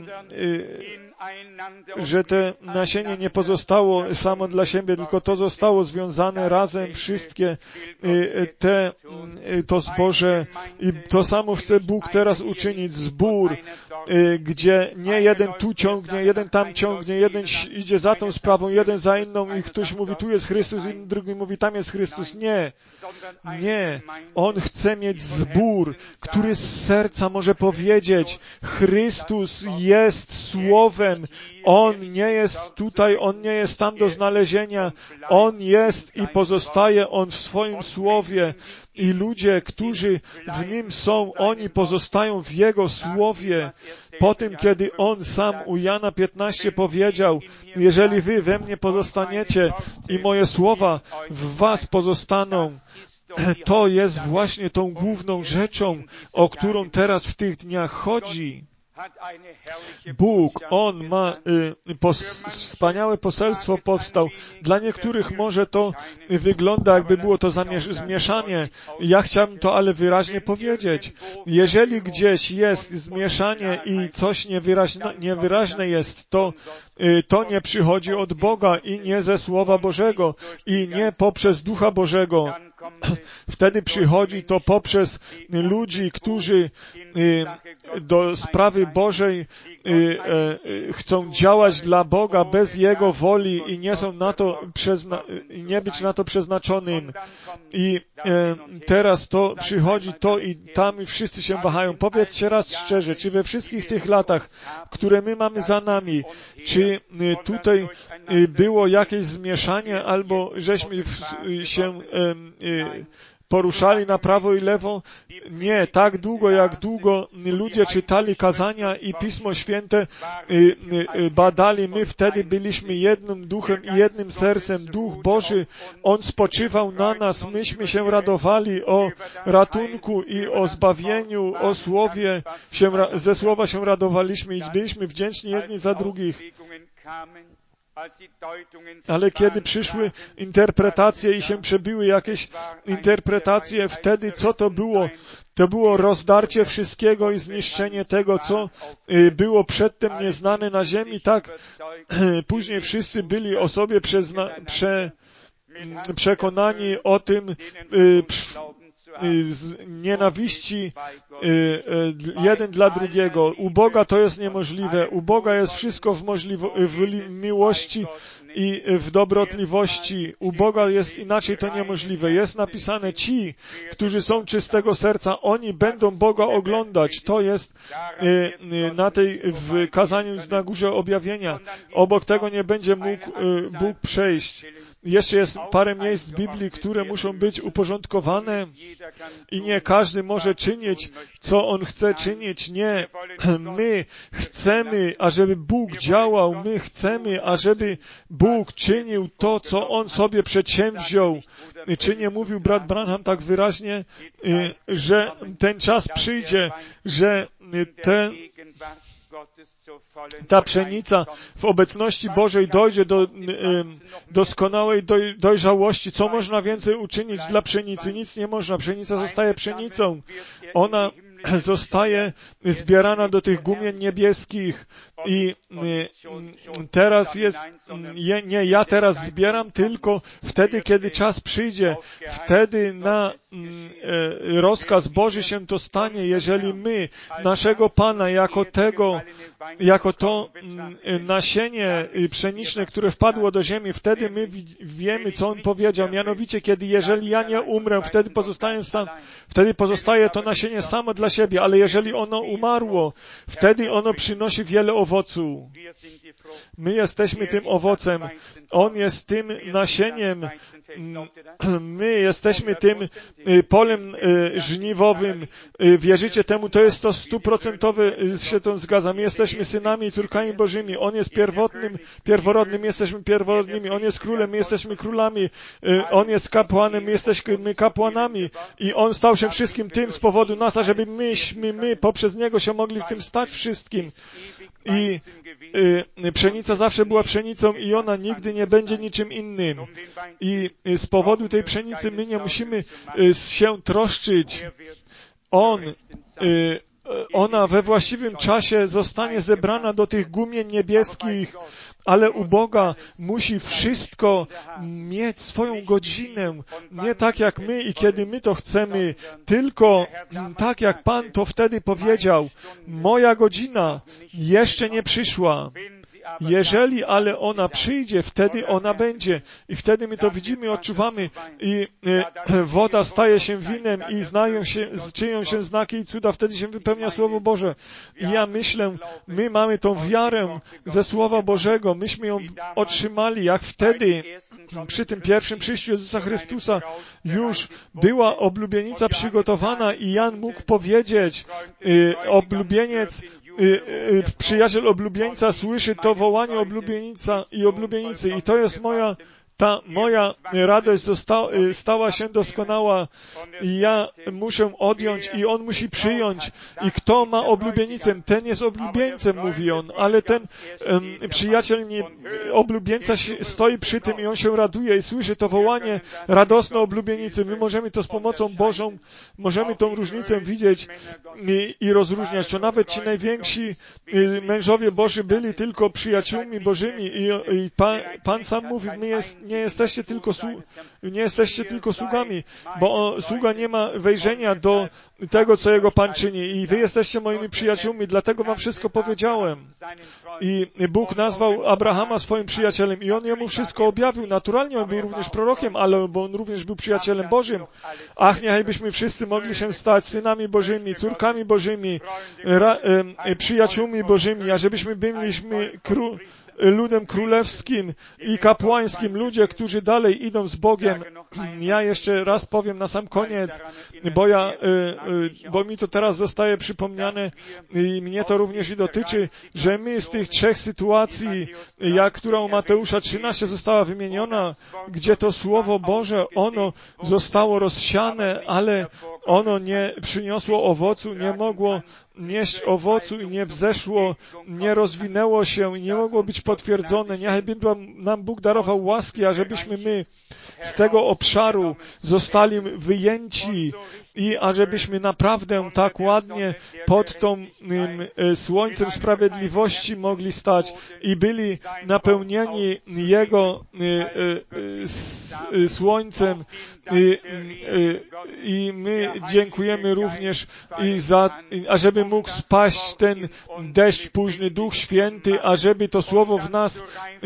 że te nasienie nie pozostało samo dla siebie, tylko to zostało związane razem, wszystkie te, to zboże i to samo chce Bóg teraz uczynić, zbór, gdzie nie jeden tu ciągnie, jeden tam ciągnie, jeden idzie za tą sprawą, jeden za inną i ktoś mówi, tu jest Chrystus, inny drugi mówi, tam jest Chrystus. Nie, nie. On chce mieć zbór, który z serca może powiedzieć, Chrystus jest Słowem, On nie jest tutaj, On nie jest tam do znalezienia, On jest i pozostaje On w swoim Słowie i ludzie, którzy w Nim są, oni pozostają w Jego Słowie. Po tym, kiedy On sam u Jana piętnaście powiedział, jeżeli wy we mnie pozostaniecie i moje słowa w was pozostaną, to jest właśnie tą główną rzeczą, o którą teraz w tych dniach chodzi. Bóg, On ma y, pos, wspaniałe poselstwo powstał. Dla niektórych może to wygląda, jakby było to zamierz, zmieszanie. Ja chciałbym to ale wyraźnie powiedzieć. Jeżeli gdzieś jest zmieszanie i coś niewyraźne, niewyraźne jest, to y, to nie przychodzi od Boga i nie ze Słowa Bożego i nie poprzez Ducha Bożego. Wtedy przychodzi to poprzez ludzi, którzy y, do sprawy Bożej y, y, chcą działać dla Boga bez Jego woli i nie są na to przezna- nie być na to przeznaczonym. I y, teraz to przychodzi to i tam wszyscy się wahają. Powiedzcie raz szczerze, czy we wszystkich tych latach, które my mamy za nami, czy y, tutaj y, było jakieś zmieszanie, albo żeśmy w, y, się y, y, poruszali na prawo i lewo? Nie, tak długo jak długo ludzie czytali kazania i Pismo Święte y, y, badali, my wtedy byliśmy jednym duchem i jednym sercem. Duch Boży, On spoczywał na nas, myśmy się radowali o ratunku i o zbawieniu, o Słowie, się, ze Słowa się radowaliśmy i byliśmy wdzięczni jedni za drugich. Ale kiedy przyszły interpretacje i się przebiły jakieś interpretacje, wtedy co to było? To było rozdarcie wszystkiego i zniszczenie tego, co było przedtem nieznane na ziemi. Tak, później wszyscy byli o sobie przezna, prze, przekonani o tym, z nienawiści jeden dla drugiego. U Boga to jest niemożliwe. U Boga jest wszystko w, możliwo- w miłości i w dobrotliwości. U Boga jest inaczej to niemożliwe. Jest napisane, ci, którzy są czystego serca, oni będą Boga oglądać. To jest na tej, w kazaniu na Górze Objawienia. Obok tego nie będzie mógł Bóg przejść. Jeszcze jest parę miejsc w Biblii, które muszą być uporządkowane i nie każdy może czynić, co on chce czynić. Nie, my chcemy, ażeby Bóg działał. My chcemy, ażeby Bóg czynił to, co On sobie przedsięwziął. Czy nie mówił brat Branham tak wyraźnie, że ten czas przyjdzie, że ten ta pszenica w obecności Bożej dojdzie do doskonałej doj, dojrzałości. Co można więcej uczynić dla pszenicy? Nic nie można. Pszenica zostaje pszenicą. Ona zostaje zbierana do tych gumien niebieskich i teraz jest, nie ja teraz zbieram, tylko wtedy, kiedy czas przyjdzie, wtedy na rozkaz Boży się to stanie, jeżeli my naszego Pana jako tego, jako to nasienie pszeniczne, które wpadło do ziemi, wtedy my wiemy, co On powiedział, mianowicie, kiedy jeżeli ja nie umrę, wtedy pozostaję sam, wtedy pozostaje to nasienie samo dla siebie, ale jeżeli ono umarło, wtedy ono przynosi wiele owocu. My jesteśmy tym owocem. On jest tym nasieniem. My jesteśmy tym polem żniwowym. Wierzycie temu? To jest to stuprocentowe, się to zgadza. My jesteśmy synami i córkami Bożymi. On jest pierwotnym, pierworodnym, my jesteśmy pierworodnymi. On jest królem, my jesteśmy królami. On jest kapłanem, my jesteśmy kapłanami. I On stał się wszystkim tym z powodu nas, ażeby myśmy, my poprzez Niego się mogli w tym stać wszystkim. I y, pszenica zawsze była pszenicą i ona nigdy nie będzie niczym innym. I y, z powodu tej pszenicy my nie musimy y, się troszczyć. On, y, ona we właściwym czasie zostanie zebrana do tych gumien niebieskich, ale u Boga musi wszystko mieć swoją godzinę. Nie tak jak my i kiedy my to chcemy, tylko tak jak Pan to wtedy powiedział. Moja godzina jeszcze nie przyszła. Jeżeli ale ona przyjdzie, wtedy ona będzie. I wtedy my to widzimy, odczuwamy. I e, woda staje się winem i znają się, czynią się znaki i cuda. Wtedy się wypełnia Słowo Boże. I ja myślę, my mamy tą wiarę ze Słowa Bożego. Myśmy ją otrzymali, jak wtedy przy tym pierwszym przyjściu Jezusa Chrystusa już była oblubienica przygotowana i Jan mógł powiedzieć, e, oblubieniec przyjaciel oblubieńca słyszy to wołanie oblubieńca i oblubienicy i to jest moja ta moja radość zosta- stała się doskonała i ja muszę odjąć i on musi przyjąć. I kto ma oblubienicę, ten jest oblubieńcem, mówi on, ale ten um, przyjaciel nie, oblubieńca stoi przy tym i on się raduje i słyszy to wołanie radosne oblubienicy. My możemy to z pomocą Bożą, możemy tą różnicę widzieć i, i rozróżniać. To nawet ci najwięksi mężowie Boży byli tylko przyjaciółmi Bożymi i, i Pan, Pan sam mówi, my jest, nie jesteście tylko słu- nie jesteście tylko sługami, bo sługa nie ma wejrzenia do tego, co jego Pan czyni i wy jesteście moimi przyjaciółmi, dlatego wam wszystko powiedziałem. I Bóg nazwał Abrahama swoim przyjacielem i on jemu wszystko objawił. Naturalnie on był również prorokiem, ale bo on również był przyjacielem Bożym. Ach, niechajbyśmy wszyscy mogli się stać synami Bożymi, córkami Bożymi, ra, e, przyjaciółmi Bożymi, a żebyśmy byliśmy kró- ludem królewskim i kapłańskim, ludzie, którzy dalej idą z Bogiem. Ja jeszcze raz powiem na sam koniec, bo ja, bo mi to teraz zostaje przypomniane i mnie to również i dotyczy, że my z tych trzech sytuacji, jak która u Mateusza trzynaście została wymieniona, gdzie to Słowo Boże, ono zostało rozsiane, ale ono nie przyniosło owocu, nie mogło nieść owocu i nie wzeszło, nie rozwinęło się i nie mogło być potwierdzone. Niechaj nam Bóg darował łaski, ażebyśmy my z tego obszaru zostali wyjęci i ażebyśmy naprawdę tak ładnie pod tą um, słońcem sprawiedliwości mogli stać i byli napełnieni Jego y, y, y, słońcem i, y, i my dziękujemy również i za, ażeby mógł spaść ten deszcz późny, Duch Święty, ażeby to Słowo w nas y,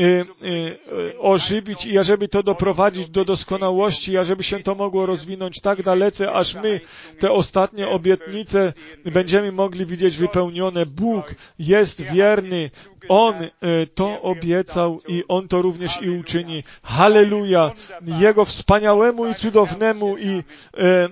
y, ożywić i ażeby to doprowadzić do doskonałości, ażeby się to mogło rozwinąć tak dalece, aż my te ostatnie obietnice będziemy mogli widzieć wypełnione. Bóg jest wierny. On to obiecał i On to również i uczyni. Halleluja! Jego wspaniałemu i cudownemu i e,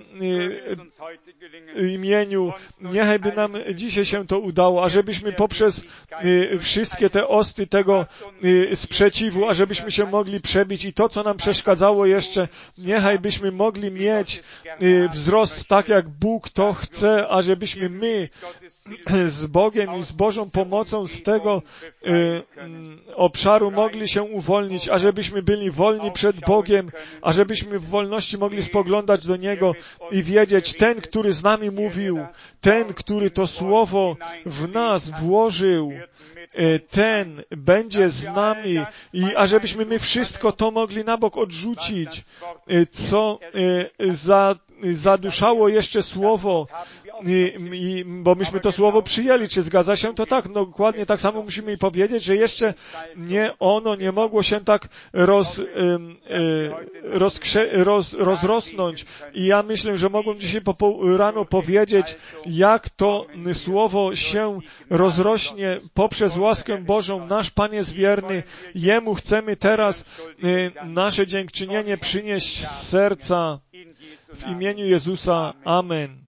e, imieniu. Niechaj by nam dzisiaj się to udało, ażebyśmy poprzez e, wszystkie te osty tego e, sprzeciwu, ażebyśmy się mogli przebić i to, co nam przeszkadzało jeszcze, niechaj byśmy mogli mieć e, wzrost tak, jak Bóg to chce, ażebyśmy my z Bogiem i z Bożą pomocą z tego y, obszaru mogli się uwolnić, ażebyśmy byli wolni przed Bogiem, ażebyśmy w wolności mogli spoglądać do Niego i wiedzieć, ten, który z nami mówił, ten, który to słowo w nas włożył, ten będzie z nami i ażebyśmy my wszystko to mogli na bok odrzucić, co za zaduszało jeszcze słowo, i, i, bo myśmy to słowo przyjęli. Czy zgadza się to tak? No, dokładnie tak samo musimy powiedzieć, że jeszcze nie ono nie mogło się tak roz, y, y, rozkrze, roz, rozrosnąć. I ja myślę, że mogłem dzisiaj po, rano powiedzieć, jak to słowo się rozrośnie poprzez łaskę Bożą. Nasz Pan jest wierny. Jemu chcemy teraz y, nasze dziękczynienie przynieść z serca. W imieniu Jezusa. Amen.